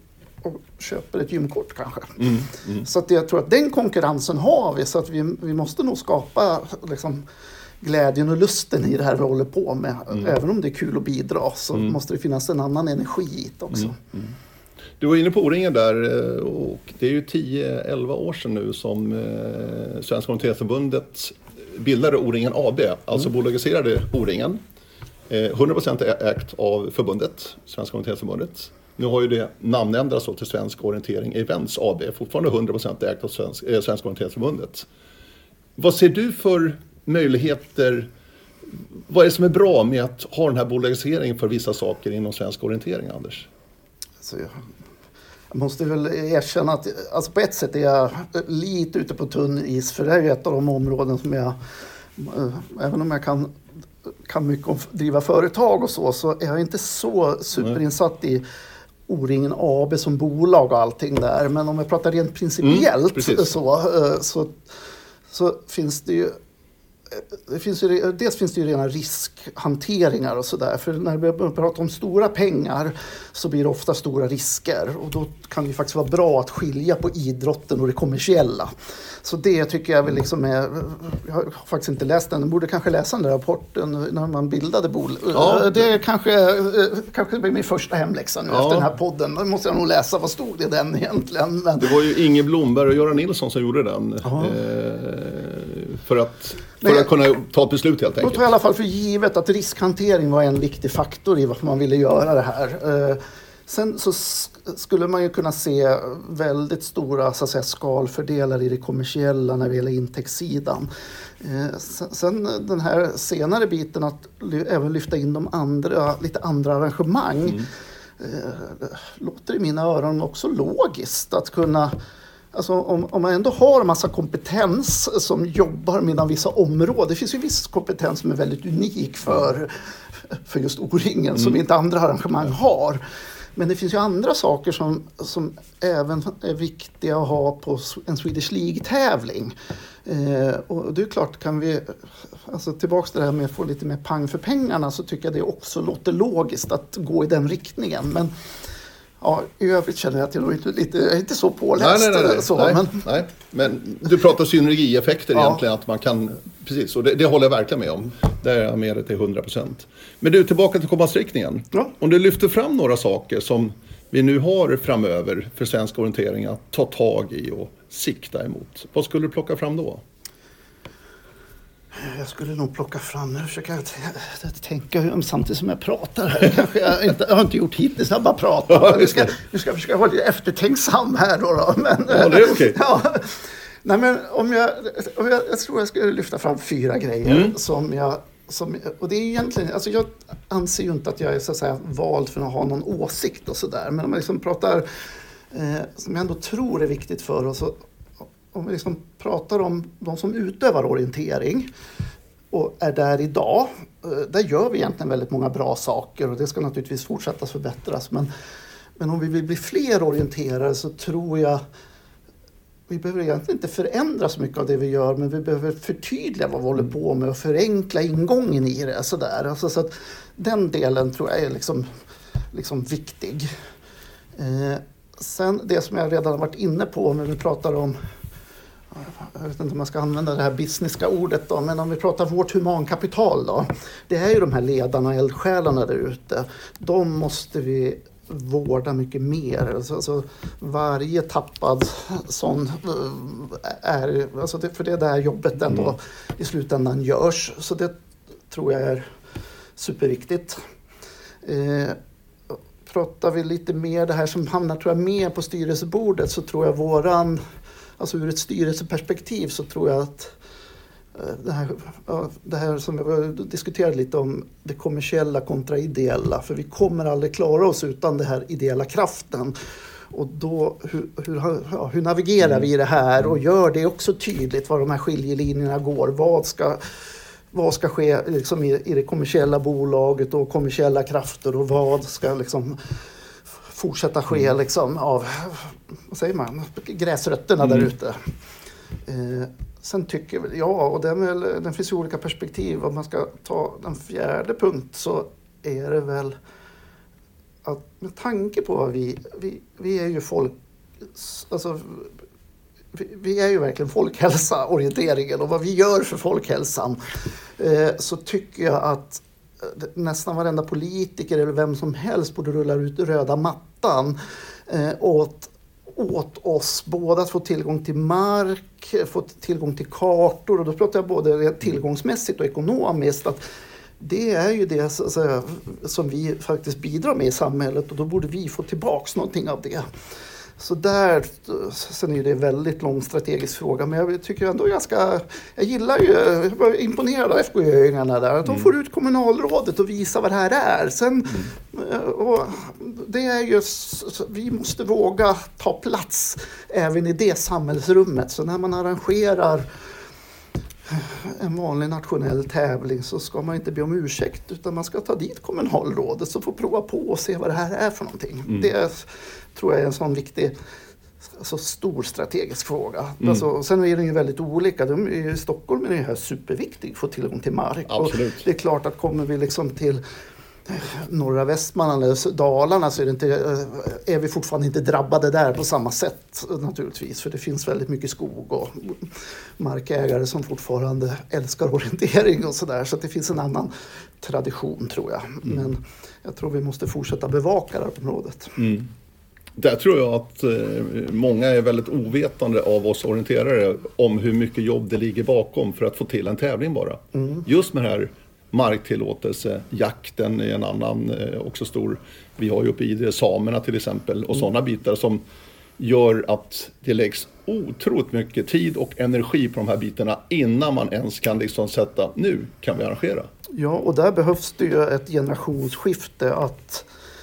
och köper ett gymkort kanske. Mm, mm. Så att jag tror att den konkurrensen har vi. Så att vi, vi måste nog skapa liksom, glädjen och lusten i det här vi håller på med. Mm. Även om det är kul att bidra så mm. måste det finnas en annan energi i det också. Mm, mm. Du var inne på O-ringen där, och det är ju tio elva år sedan nu som eh, Svenska Orienteringsförbundet bildade O-ringen A B, alltså mm. bolagiserade O-ringen. Eh, hundra procent ägt av förbundet, Svenska Orienteringsförbundet. Nu har ju det namnändrats till Svensk Orientering Events A B, fortfarande hundra procent ägt av Svensk, eh, Svenska Orienteringsförbundet. Vad ser du för möjligheter, vad är det som är bra med att ha den här bolagiseringen för vissa saker inom svensk orientering, Anders? Alltså, jag, jag måste väl erkänna att alltså på ett sätt är jag lite ute på tunn is, för det är ju ett av de områden som jag, även om jag kan, kan mycket om driva företag och så, så är jag inte så superinsatt i O-ringen A B som bolag och allting där. Men om jag pratar rent principiellt mm, så, så, så finns det ju Det finns ju, dels finns det ju rena riskhanteringar och sådär. För när vi pratar om stora pengar så blir det ofta stora risker. Och då kan det faktiskt vara bra att skilja på idrotten och det kommersiella. Så det tycker jag väl liksom är... Jag har faktiskt inte läst den. Jag borde kanske läsa den där rapporten när man bildade bolag. Ja. Det kanske, kanske blir min första hemläxa nu ja. efter den här podden. Då måste jag nog läsa vad stod i den egentligen. Men... Det var ju Inge Blomberg och Göran Nilsson som gjorde den. Ja. Eh, för att... För att kunna ta ett beslut helt enkelt. Jag tror i alla fall för givet att riskhantering var en viktig faktor i varför man ville göra det här. Sen så skulle man ju kunna se väldigt stora så att säga, skalfördelar i det kommersiella när det gäller intäktssidan. Sen den här senare biten att även lyfta in de andra, lite andra arrangemang. Mm. eh, låter i mina öron också logiskt att kunna, alltså om, om man ändå har en massa kompetens som jobbar med vissa områden, det finns ju viss kompetens som är väldigt unik för, för just O-ringen mm. som inte andra arrangemang har. Men det finns ju andra saker som, som även är viktiga att ha på en Swedish League-tävling. Eh, och det är klart, kan vi, alltså tillbaka till det här med att få lite mer pang för pengarna, så tycker jag det också låter logiskt att gå i den riktningen. Men ja, i övrigt känner jag att jag är inte, lite, jag är inte så påläst. Nej, nej, nej, så, nej, men... nej. Men du pratar synergieffekter ja. egentligen, att man kan, precis, och det, det håller jag verkligen med om. Där är jag med det till hundra procent. Men du, tillbaka till kompassriktningen. Ja. Om du lyfter fram några saker som vi nu har framöver för svensk orientering att ta tag i och sikta emot. Vad skulle du plocka fram då? Jag skulle nog plocka fram, nu försöker jag t- tänka samtidigt som jag pratar här. Kanske jag, inte, jag har inte gjort hittills, jag bara pratar. Ja, vi ska, vi ska försöka vara lite eftertänksam här då. då. Men, ja, det är okej. Ja. Nej, men om jag, om jag, jag tror jag skulle lyfta fram fyra grejer mm. som jag, som, och det är egentligen, alltså jag anser ju inte att jag är så att säga vald för att ha någon åsikt och sådär. Men om man liksom pratar, eh, som jag ändå tror är viktigt för oss, och, om vi liksom pratar om de som utövar orientering och är där idag, där gör vi egentligen väldigt många bra saker och det ska naturligtvis fortsätta förbättras. Men, men om vi vill bli fler orienterare så tror jag vi behöver egentligen inte förändra så mycket av det vi gör, men vi behöver förtydliga vad vi håller på med och förenkla ingången i det. Sådär. Alltså, så att den delen tror jag är liksom, liksom viktig. Eh, sen det som jag redan har varit inne på när vi pratar om, jag vet inte om man ska använda det här businesska ordet då, men om vi pratar vårt humankapital då. Det är ju de här ledarna, eldsjälarna där ute. De måste vi vårda mycket mer. Alltså, alltså varje tappad sån är, alltså det, för det är där jobbet ändå mm. i slutändan görs. Så det tror jag är superviktigt. Eh, pratar vi lite mer det här som hamnar tror jag mer på styrelsebordet, så tror jag våran, alltså ur ett styrelseperspektiv så tror jag att det här, det här som vi diskuterade lite om, det kommersiella kontra ideella, för vi kommer aldrig klara oss utan den här ideella kraften. Och då, hur, hur, ja, hur navigerar mm. vi i det här och gör det också tydligt var de här skiljelinjerna går, vad ska, vad ska ske liksom i, i det kommersiella bolaget och kommersiella krafter, och vad ska liksom fortsätta ske mm. liksom av, vad säger man, gräsrötterna mm. där ute. Eh, sen tycker jag, ja, och den, väl, den finns ju olika perspektiv. Om man ska ta den fjärde punkt så är det väl att med tanke på vad vi, vi, vi är ju folk, alltså vi, vi är ju verkligen folkhälsaorienteringen och vad vi gör för folkhälsan, eh, så tycker jag att nästan varenda politiker eller vem som helst borde rulla ut röda mattan eh, åt, åt oss båda att få tillgång till mark, få tillgång till kartor, och då pratar jag både tillgångsmässigt och ekonomiskt, att det är ju det så, så, som vi faktiskt bidrar med i samhället, och då borde vi få tillbaks någonting av det. Så där, sen är det en väldigt lång strategisk fråga, men jag tycker ändå ganska, jag gillar ju, jag var imponerad av F K Ö-ingarna där, att de får ut kommunalrådet och visa vad det här är. Sen, mm. och det är ju, vi måste våga ta plats även i det samhällsrummet, så när man arrangerar en vanlig nationell tävling så ska man inte be om ursäkt, utan man ska ta dit kommunalrådet så får prova på och se vad det här är för någonting. Mm. Det tror jag är en sån viktig, alltså stor strategisk fråga. Mm. Alltså, sen är det ju väldigt olika. De är ju, i Stockholm är det här superviktigt att få tillgång till mark. Absolut. Och det är klart att kommer vi liksom till norra Västmanland eller Dalarna så är, det inte, är vi fortfarande inte drabbade där på samma sätt naturligtvis. För det finns väldigt mycket skog och markägare som fortfarande älskar orientering och sådär. Så att det finns en annan tradition tror jag. Mm. Men jag tror vi måste fortsätta bevaka det här området. Mm. Där tror jag att många är väldigt ovetande av oss orienterare om hur mycket jobb det ligger bakom för att få till en tävling bara. Mm. Just med det här marktillåtelse, jakten är en annan också stor. Vi har ju uppe i det samerna till exempel och mm. sådana bitar som gör att det läggs otroligt mycket tid och energi på de här bitarna innan man ens kan liksom sätta, nu kan vi arrangera. Ja, och där behövs det ju ett generationsskifte att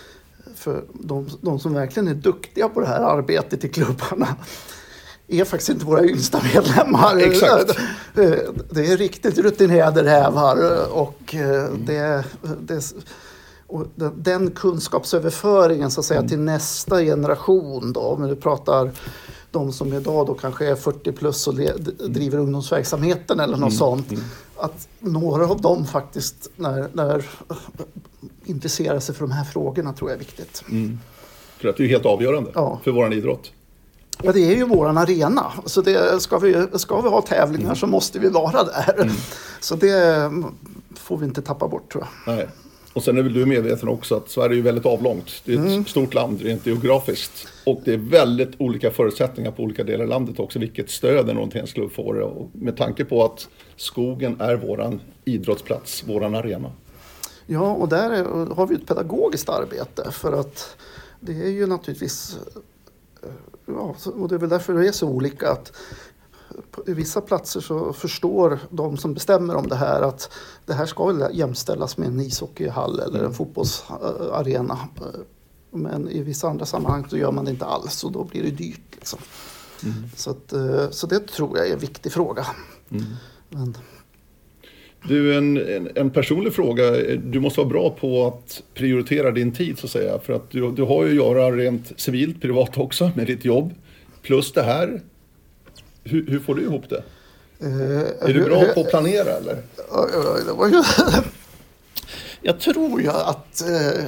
för de, de som verkligen är duktiga på det här arbetet i klubbarna är faktiskt inte våra yngsta medlemmar. Exakt. Det är riktigt rutinerade rävar och, mm. det, det, och den kunskapsöverföringen så att säga, mm. till nästa generation då, men du pratar de som idag då kanske är fyrtio plus och driver ungdomsverksamheten eller något mm. sånt. Mm. Att några av dem faktiskt när, när intresserar sig för de här frågorna tror jag är viktigt. Mm. För att det är helt avgörande ja. för vår idrott. Ja, det är ju våran arena. Så det, ska, vi, ska vi ha tävlingar mm. så måste vi vara där. Mm. Så det får vi inte tappa bort tror jag. Nej. Och sen är väl du medveten också att Sverige är ju väldigt avlångt. Det är ett mm. stort land rent geografiskt. Och det är väldigt olika förutsättningar på olika delar av landet också. Vilket stöd en orienteringsklubb får. Och med tanke på att skogen är våran idrottsplats, våran arena. Ja, och där är, har vi ett pedagogiskt arbete. För att det är ju naturligtvis... Ja, och det är väl därför det är så olika att på vissa platser så förstår de som bestämmer om det här att det här ska väl jämställas med en ishockeyhall eller en fotbollsarena. Men i vissa andra sammanhang så gör man det inte alls och då blir det dyrt. Liksom. Mm. Så, att, så det tror jag är en viktig fråga. Mm. Men... Du, en, en, en personlig fråga. Du måste vara bra på att prioritera din tid så att säga. För att du, du har ju att göra rent civilt, privat också med ditt jobb. Plus det här. Hur, hur får du ihop det? Uh, är du bra uh, på att planera eller? Uh, det var ju... jag tror ju att... Uh,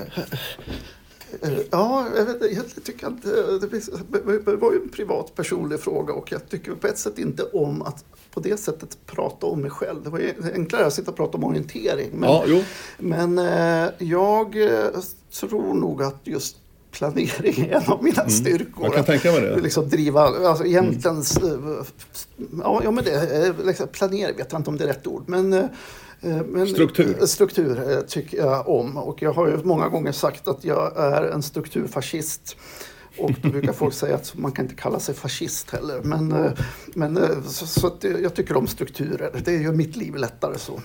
Ja, jag, vet, jag tycker att det var ju en privat personlig fråga och jag tycker på ett sätt inte om att på det sättet prata om mig själv. Det var ju enklare att sitta och prata om orientering. Men, ja, jo. men jag tror nog att just planering är en av mina mm. styrkor. Jag kan tänka mig det. Liksom driva, alltså egentligen, mm. ja, ja men det, liksom, planera vet jag inte om det är rätt ord, men Men struktur. Struktur tycker jag om och jag har ju många gånger sagt att jag är en strukturfascist och då brukar folk säga att man kan inte kalla sig fascist heller men, men så, så att jag tycker om strukturer, det gör mitt liv lättare så.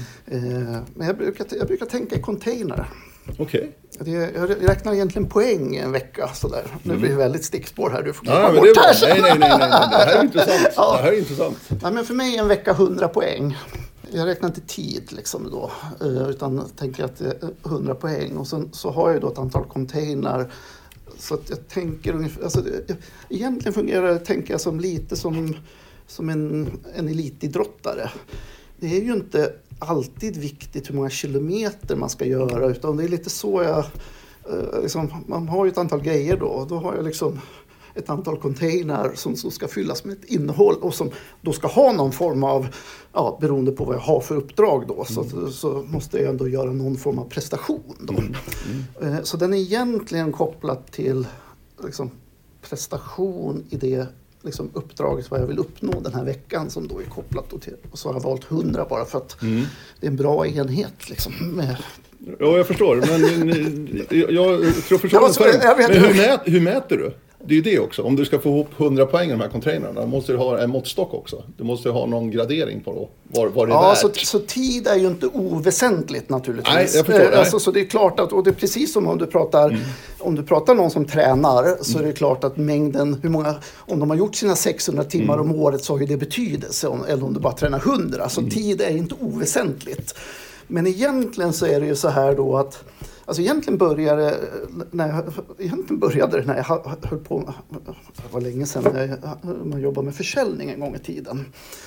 Mm. Men jag brukar, jag brukar tänka i container. Okej. Okay. Jag räknar egentligen poäng en vecka sådär. Nu blir det väldigt stickspår här. Du får ja, men det är bra. Nej, nej, nej, nej. Det här är intressant. Ja. Det här är intressant. Ja, men för mig är en vecka hundra poäng. Jag räknar inte tid liksom då, utan tänker att det är hundra poäng. Och sen så har jag då ett antal container. Så att jag tänker ungefär, alltså det, egentligen fungerar det, tänker jag, som lite som, som en, en elitidrottare. Det är ju inte alltid viktigt hur många kilometer man ska göra, utan det är lite så jag, liksom, man har ju ett antal grejer då. Då har jag liksom ett antal container som, som ska fyllas med ett innehåll och som då ska ha någon form av, ja, beroende på vad jag har för uppdrag då, så, mm. så måste jag ändå göra någon form av prestation då. Mm. Mm. Så den är egentligen kopplad till liksom, prestation i det liksom, uppdraget vad jag vill uppnå den här veckan som då är kopplat då till, och så har jag valt hundra bara för att mm. det är en bra enhet liksom med. Ja, jag förstår, men jag, jag tror förstår jag, så, jag vet, men hur, mät, hur mäter du? Det är ju det också. Om du ska få ihop hundra poäng i de här containrarna måste du ha en måttstock också. Du måste ha någon gradering på då, vad, vad det är ja, värt. Så, så tid är ju inte oväsentligt naturligtvis. Nej, jag förstår, alltså, nej. Så det är klart att, och det är precis som om du pratar, mm. om du pratar någon som tränar så mm. är det klart att mängden, hur många, om de har gjort sina sexhundra timmar mm. om året så har ju det betydelse. Om, eller om du bara tränar hundra. Så mm. tid är inte oväsentligt. Men egentligen så är det ju så här då att alltså egentligen började, när jag, egentligen började det när jag höll på, det var länge sedan jag, man jobbade med försäljning en gång i tiden.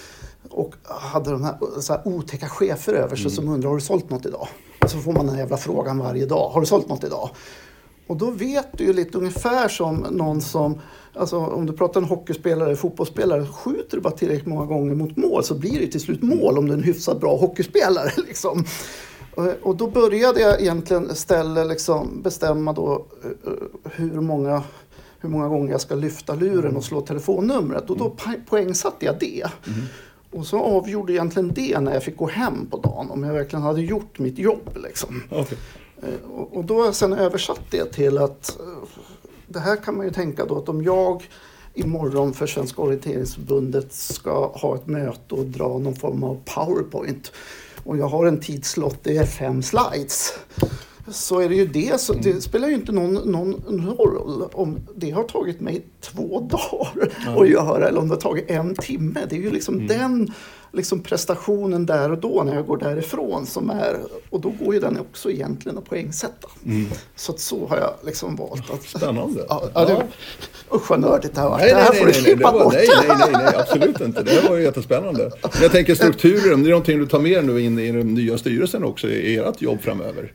Och hade de här, så här otäcka chefer över sig mm. som undrar, har du sålt något idag? Och så får man den jävla frågan varje dag, har du sålt något idag? Och då vet du ju lite ungefär som någon som, alltså om du pratar en hockeyspelare eller fotbollsspelare, skjuter du bara tillräckligt många gånger mot mål så blir det till slut mål om du är en hyfsat bra hockeyspelare liksom. Och då började jag egentligen ställa, liksom, bestämma då hur många, hur många gånger jag ska lyfta luren och slå telefonnumret. Och då poängsatte jag det. Mm. Och så avgjorde egentligen det när jag fick gå hem på dagen. Om jag verkligen hade gjort mitt jobb. Liksom. Okay. Och, och då sen översatt det till att det här kan man ju tänka då att om jag imorgon för Svenska orienteringsförbundet ska ha ett möte och dra någon form av PowerPoint. Och jag har en tidslott, det är fem slides. så är det ju det. Så det spelar ju inte någon, någon roll om det har tagit mig två dagar ja. att göra eller om det har tagit en timme. Det är ju liksom mm. den liksom prestationen där och då när jag går därifrån som är, och då går ju den också egentligen att poängsätta. Mm. Så att så har jag liksom valt att... Spännande. Ja, ja. Det, usch vad nördigt det här var. Nej, det här nej, får nej, du nej, klippa bort. Nej, nej, nej, nej, absolut inte. Det här var ju jättespännande. Men jag tänker strukturen, det är någonting du tar med nu in i den nya styrelsen också i ert jobb framöver.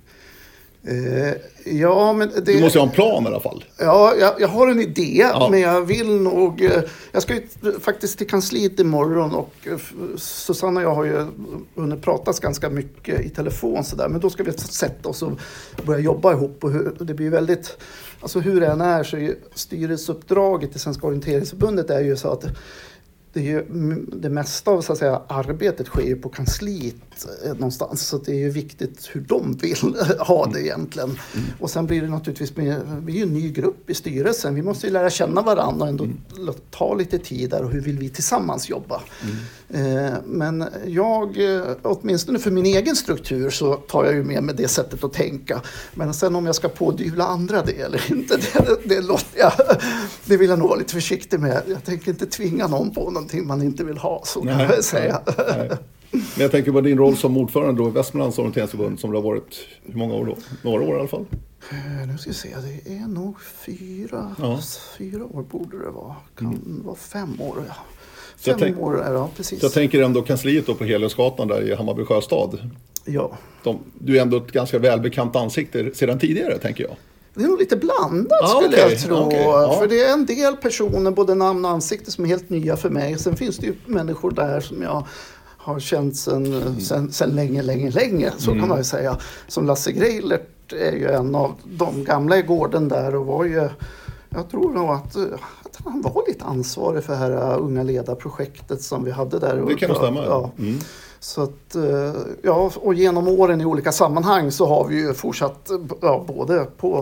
Eh, ja, men det, du måste ju ha en plan i alla fall. Ja, jag, jag har en idé, ja. men jag vill nog... Eh, jag ska ju faktiskt till kansliet imorgon och eh, Susanna och jag har ju hunnit pratat ganska mycket i telefon så där, men då ska vi sätta oss och börja jobba ihop och hur, det blir väldigt... Alltså hur det än är så är ju styrelseuppdraget i Svenska orienteringsförbundet är ju så att det, är ju, det mesta av så att säga, arbetet sker ju på kansliet eh, någonstans. Så det är ju viktigt hur de vill ha det egentligen. Mm. Och sen blir det naturligtvis, med, vi är ju en ny grupp i styrelsen. Vi måste ju lära känna varandra och ändå mm. ta lite tid där och hur vill vi tillsammans jobba. Mm. Eh, men jag, eh, åtminstone för min egen struktur så tar jag ju med mig det sättet att tänka. Men sen om jag ska pådyvla andra det eller inte, det, det, låter jag, det vill jag nog vara lite försiktig med. Jag tänker inte tvinga någon på någon man inte vill ha, så nej, kan jag säga. Nej, nej. Men jag tänker på din roll som ordförande då i Västmanlands orienteringsförbund som det har varit, hur många år då? Några år i alla fall? Uh, nu ska vi se, det är nog fyra, ja. fyra år borde det vara. Kan mm. vara fem år, ja. Fem tänk, år, ja, precis. Så jag tänker ändå kansliet då på Heliosgatan där i Hammarby Sjöstad. Ja. De, du är ändå ett ganska välbekant ansikte sedan tidigare, tänker jag. Det är nog lite blandat ah, skulle okay. jag tro. Okay. Ja. För det är en del personer, både namn och ansikte, som är helt nya för mig. Sen finns det ju människor där som jag har känt sedan, mm. sedan, sedan länge, länge, länge. Så mm. kan man ju säga. Som Lasse Greilert är ju en av de gamla i gården där och var ju... Jag tror nog att, att han var lite ansvarig för det här unga ledarprojektet som vi hade där. Det kan stämma. Ja. Mm. Så att, ja, och genom åren i olika sammanhang så har vi ju fortsatt ja, både på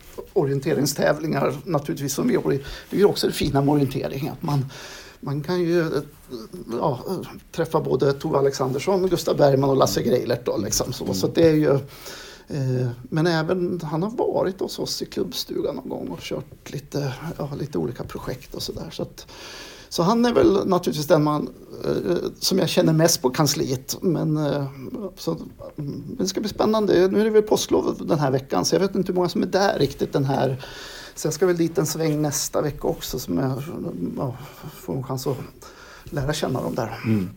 orienteringstävlingar naturligtvis som vi det är också det fina med orientering att man, man kan ju ja, träffa både Tove Alexandersson, Gustav Bergman och Lasse Greilert då, liksom så, mm. så det är ju eh, men även han har varit hos oss i klubbstugan någon gång och kört lite, ja, lite olika projekt och sådär så att så han är väl naturligtvis den man eh, som jag känner mest på kansliet. Men eh, så, det ska bli spännande. Nu är det väl påsklov den här veckan så jag vet inte hur många som är där riktigt den här. Så jag ska väl dit en sväng nästa vecka också som jag ja, får en chans att lära känna dem där. Mm.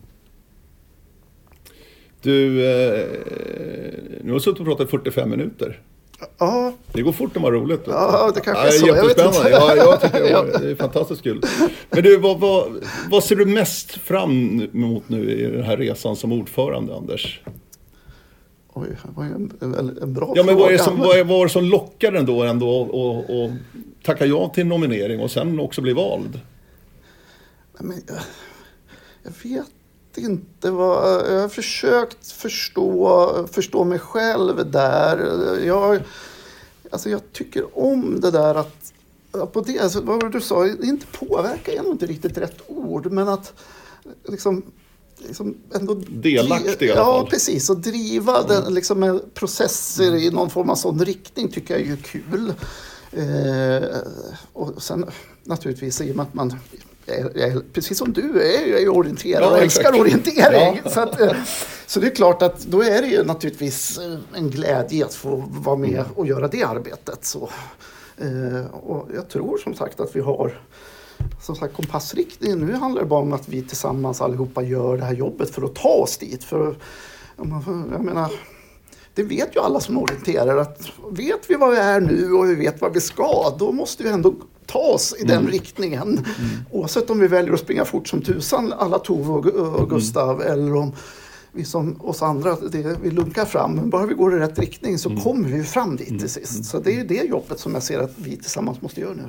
Du, eh, nu har du suttit och pratat i fyrtiofem minuter. Ja. Det går fort när man roligt. Ja, det kanske är så. Ja, jag jättespännande. Ja, jag tycker det är fantastiskt kul. Men du, vad, vad, vad ser du mest fram emot nu i den här resan som ordförande, Anders? Oj, det var en, en, en bra ja, men fråga. Vad är det som, vad är, vad är det som lockar den då ändå och, och tacka ja till nominering och sen också bli vald? Men, jag, jag vet inte vad, jag har försökt förstå, förstå mig själv där. Jag, alltså jag tycker om det där att, på det, alltså vad var det du sa, inte påverka är nog inte riktigt rätt ord, men att liksom, liksom ändå delaktig i alla fall. Ja, precis, och driva mm. den liksom med processer mm. i någon form av sån riktning tycker jag är ju kul. Eh, och sen naturligtvis i och med att man Jag, jag, precis som du är, jag är orienterad och ja, älskar orientering. Ja. Så, att, så det är klart att då är det ju naturligtvis en glädje att få vara med och göra det arbetet. Så, eh, och jag tror som sagt att vi har som sagt kompassriktning. Nu handlar det bara om att vi tillsammans allihopa gör det här jobbet för att ta oss dit. För, jag menar, det vet ju alla som orienterar att vet vi vad vi är nu och vi vet vad vi ska, då måste vi ändå ta oss i den mm. riktningen. Mm. Oavsett om vi väljer att springa fort som tusan, alla Tove och, och Gustav, mm. eller om vi som oss andra, det, vi lunkar fram. Men bara vi går i rätt riktning så mm. kommer vi fram dit till sist. Mm. Så det är ju det jobbet som jag ser att vi tillsammans måste göra nu.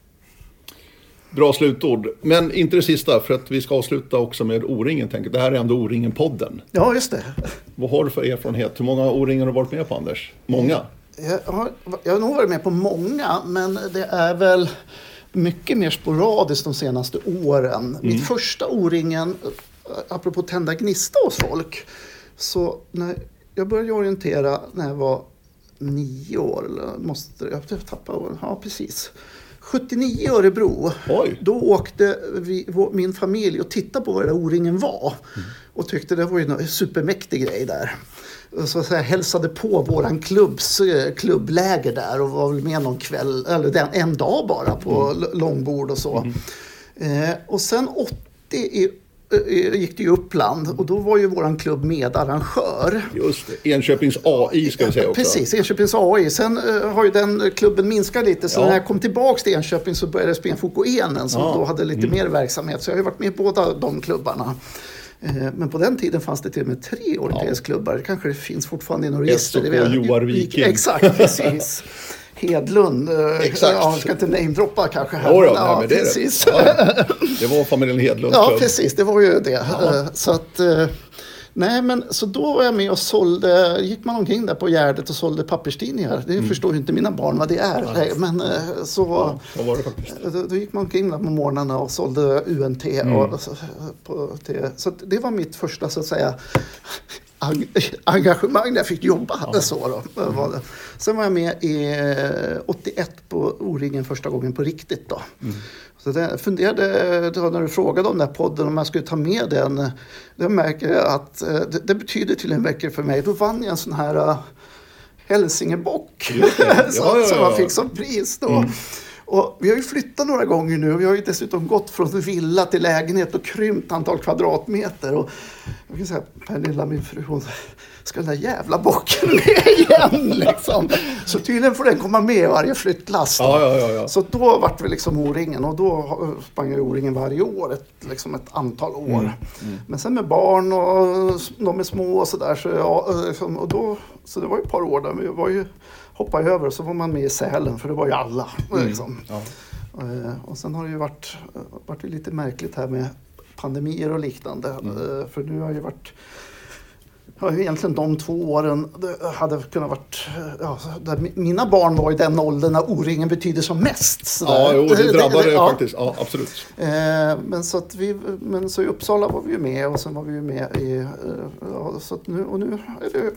Bra slutord. Men inte det sista, för att vi ska avsluta också med O-ringen. Tänker. Det här är ändå O-ringen-podden. Ja, just det. Vad har du för erfarenhet? Hur många O-ringen har du varit med på, Anders? Många? Jag har, jag har nog varit med på många, men det är väl mycket mer sporadiskt de senaste åren. Mm. Mitt första O-ringen, apropå tända gnista hos folk, så när jag började orientera när jag var sjuttionio år, eller måste jag tappa år? Ja, precis. sjuttionio i Örebro. Oj. Då åkte vi, vår, min familj och tittade på vad det där O-ringen var. Mm. Och tyckte det var ju en supermäktig grej där. Så att säga, hälsade på våran klubbs klubbläger där och var väl med någon kväll, eller den, en dag bara på mm. långbord och så. Mm. Eh, och sen åttio i gick det ju Uppland och då var ju våran klubb medarrangör. Just det, Enköpings A I ska vi säga också. Precis, Enköpings A I. Sen uh, har ju den klubben minskat lite, så ja. När jag kom tillbaka till Enköping så började jag spela Fokoenen som ja. Då hade lite mm. mer verksamhet. Så jag har ju varit med i båda de klubbarna. Uh, men på den tiden fanns det till och med tre orienteringsklubbar. Ja. Kanske det finns fortfarande i några register. S och K Joar Viking. Exakt, precis. Hedlund, exakt. Ja, jag ska inte namedroppa kanske här. Jo, ja, ja, nej, det, precis. Det. Ja, det var familjen Hedlund. Ja, precis, det var ju det. Ja. Så att, nej, men så då var jag med och sålde, gick man omkring där på Gärdet och sålde papperstidningar. Det mm. förstår ju inte mina barn vad det är. Nej, men så, ja, så var det faktiskt. Då, då gick man omkring där på morgnarna och sålde U N T. Mm. Och, på, till, så det var mitt första, så att säga, engagemang när jag fick jobba. Ja. Så då, var det. Sen var jag med i åttioett på O-ringen första gången på riktigt då. Mm. Så jag funderade då när du frågade om den här podden om jag skulle ta med den. Då märker jag att det, det betyder till en vecka för mig. Då vann jag en sån här uh, Hälsingebock ja, ja, ja, ja. som man fick som pris då. Mm. Och vi har ju flyttat några gånger nu. Vi har ju dessutom gått från villa till lägenhet och krympt antal kvadratmeter. Och jag kan säga, Pernilla, min fru, hon ska den där jävla bocken med igen liksom. Så tydligen får den komma med varje flyttlass. Ja, ja, ja, ja. Så då vart vi liksom O-ringen och då sprang jag O-ringen varje år, ett, liksom ett antal år. Mm. Mm. Men sen med barn och de är små och sådär. Så, ja, liksom, och då, så det var ju ett par år där. Vi var ju hoppade över och så var man med i Sälen, för det var ju alla. Mm. Liksom. Ja. Och sen har det ju varit, varit lite märkligt här med pandemier och liknande. Mm. För nu har ju varit, ja, egentligen de två åren det hade kunnat varit, ja, där mina barn var i den åldern när O-ringen betyder som mest. Så ja, jo, det drabbade det, det ja. faktiskt. Ja, absolut. Men så, att vi, men så i Uppsala var vi ju med och sen var vi ju med i, ja, så att nu, och nu är det,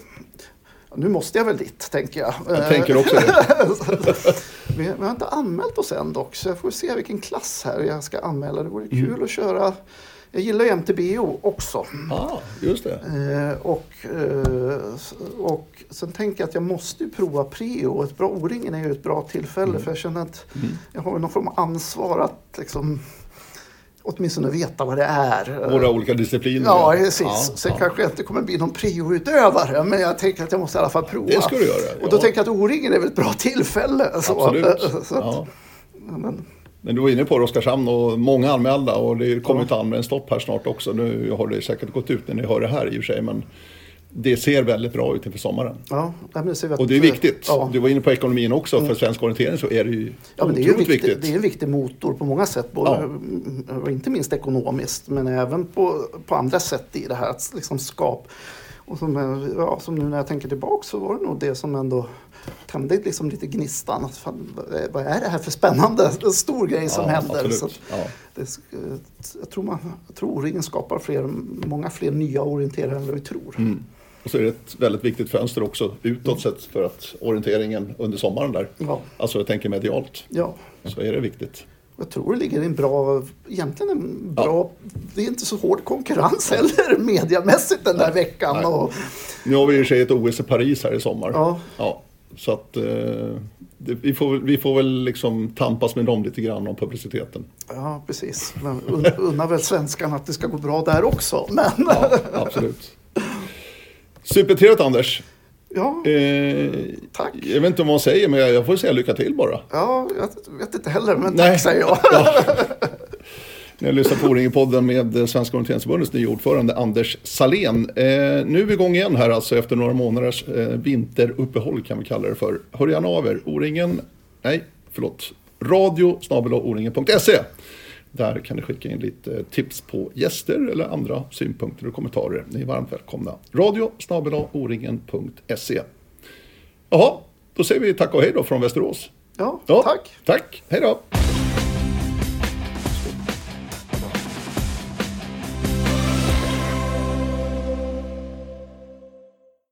nu måste jag väl dit, tänker jag. Jag tänker också det. vi, vi har inte anmält oss än dock, så jag får se vilken klass här jag ska anmäla. Det vore kul mm. att köra. Jag gillar ju M T B O också. Ja, ah, just det. Eh, och, eh, och sen tänker jag att jag måste ju prova Preo. Ett bra O-ringen är ju ett bra tillfälle mm. för jag känner att mm. jag har någon form av ansvar att liksom åtminstone veta vad det är. Våra olika discipliner. Ja, precis. Ja, Sen ja. kanske jag inte kommer bli någon prio-utövare, men jag tänker att jag måste i alla fall prova. Det ska du göra. Ja. Och då tänker jag att O-ringen är väl ett bra tillfälle. Absolut. Så att, ja. men, men du var inne på Oskarshamn och många anmälda och det kommer ja. inte en stopp här snart också. Nu har det säkert gått ut när ni hör det här i och för sig, men det ser väldigt bra ut inför sommaren. Ja, det ser och det är viktigt. Ja. Du var inne på ekonomin också. Mm. För svensk orientering så är det ju ja, men det är ju viktigt, viktigt. Det är en viktig motor på många sätt. Både, ja. Inte minst ekonomiskt, men även på, på andra sätt i det här att liksom skap. Och som, ja, som nu när jag tänker tillbaka så var det nog det som ändå tände liksom lite gnistan. Att fan, vad är det här för spännande stor grej som ja, händer? Så ja. det, jag tror man, jag tror O-ringen skapar fler, många fler nya orienterare än vad vi tror. Mm. Och så är det ett väldigt viktigt fönster också utåt sett för att orienteringen under sommaren där. Ja. Alltså jag tänker medialt. Ja. Så är det viktigt. Jag tror det ligger en bra, egentligen en bra, ja. det är inte så hård konkurrens heller mediamässigt den där veckan. Och... Nu har vi ju sig ett O S i Paris här i sommar. Ja. Ja. Så att eh, det, vi, får, vi får väl liksom tampas med dem lite grann om publiciteten. Ja, precis. Men unnar väl svenskarna att det ska gå bra där också. Men... Ja, absolut. Supertrevligt, Anders. Ja, eh, tack. Jag vet inte vad man säger, men jag får säga lycka till bara. Ja, jag vet inte heller, men Nej. tack säger jag. Ja. Jag lyssnar på O-ringen-podden med Svenska orienteringsförbundets nya ordförande Anders Salén. Eh, nu är vi igång igen här alltså efter några månaders eh, vinteruppehåll kan vi kalla det för. Hör gärna av er. O-ringen, nej, förlåt. radio snabel-a o-ringen punkt se. Där kan ni skicka in lite tips på gäster eller andra synpunkter och kommentarer. Ni är varmt välkomna. radio snabel-a o-ringen punkt se. Jaha, då säger vi tack och hej då från Västerås. Ja, ja tack. Tack, hej då.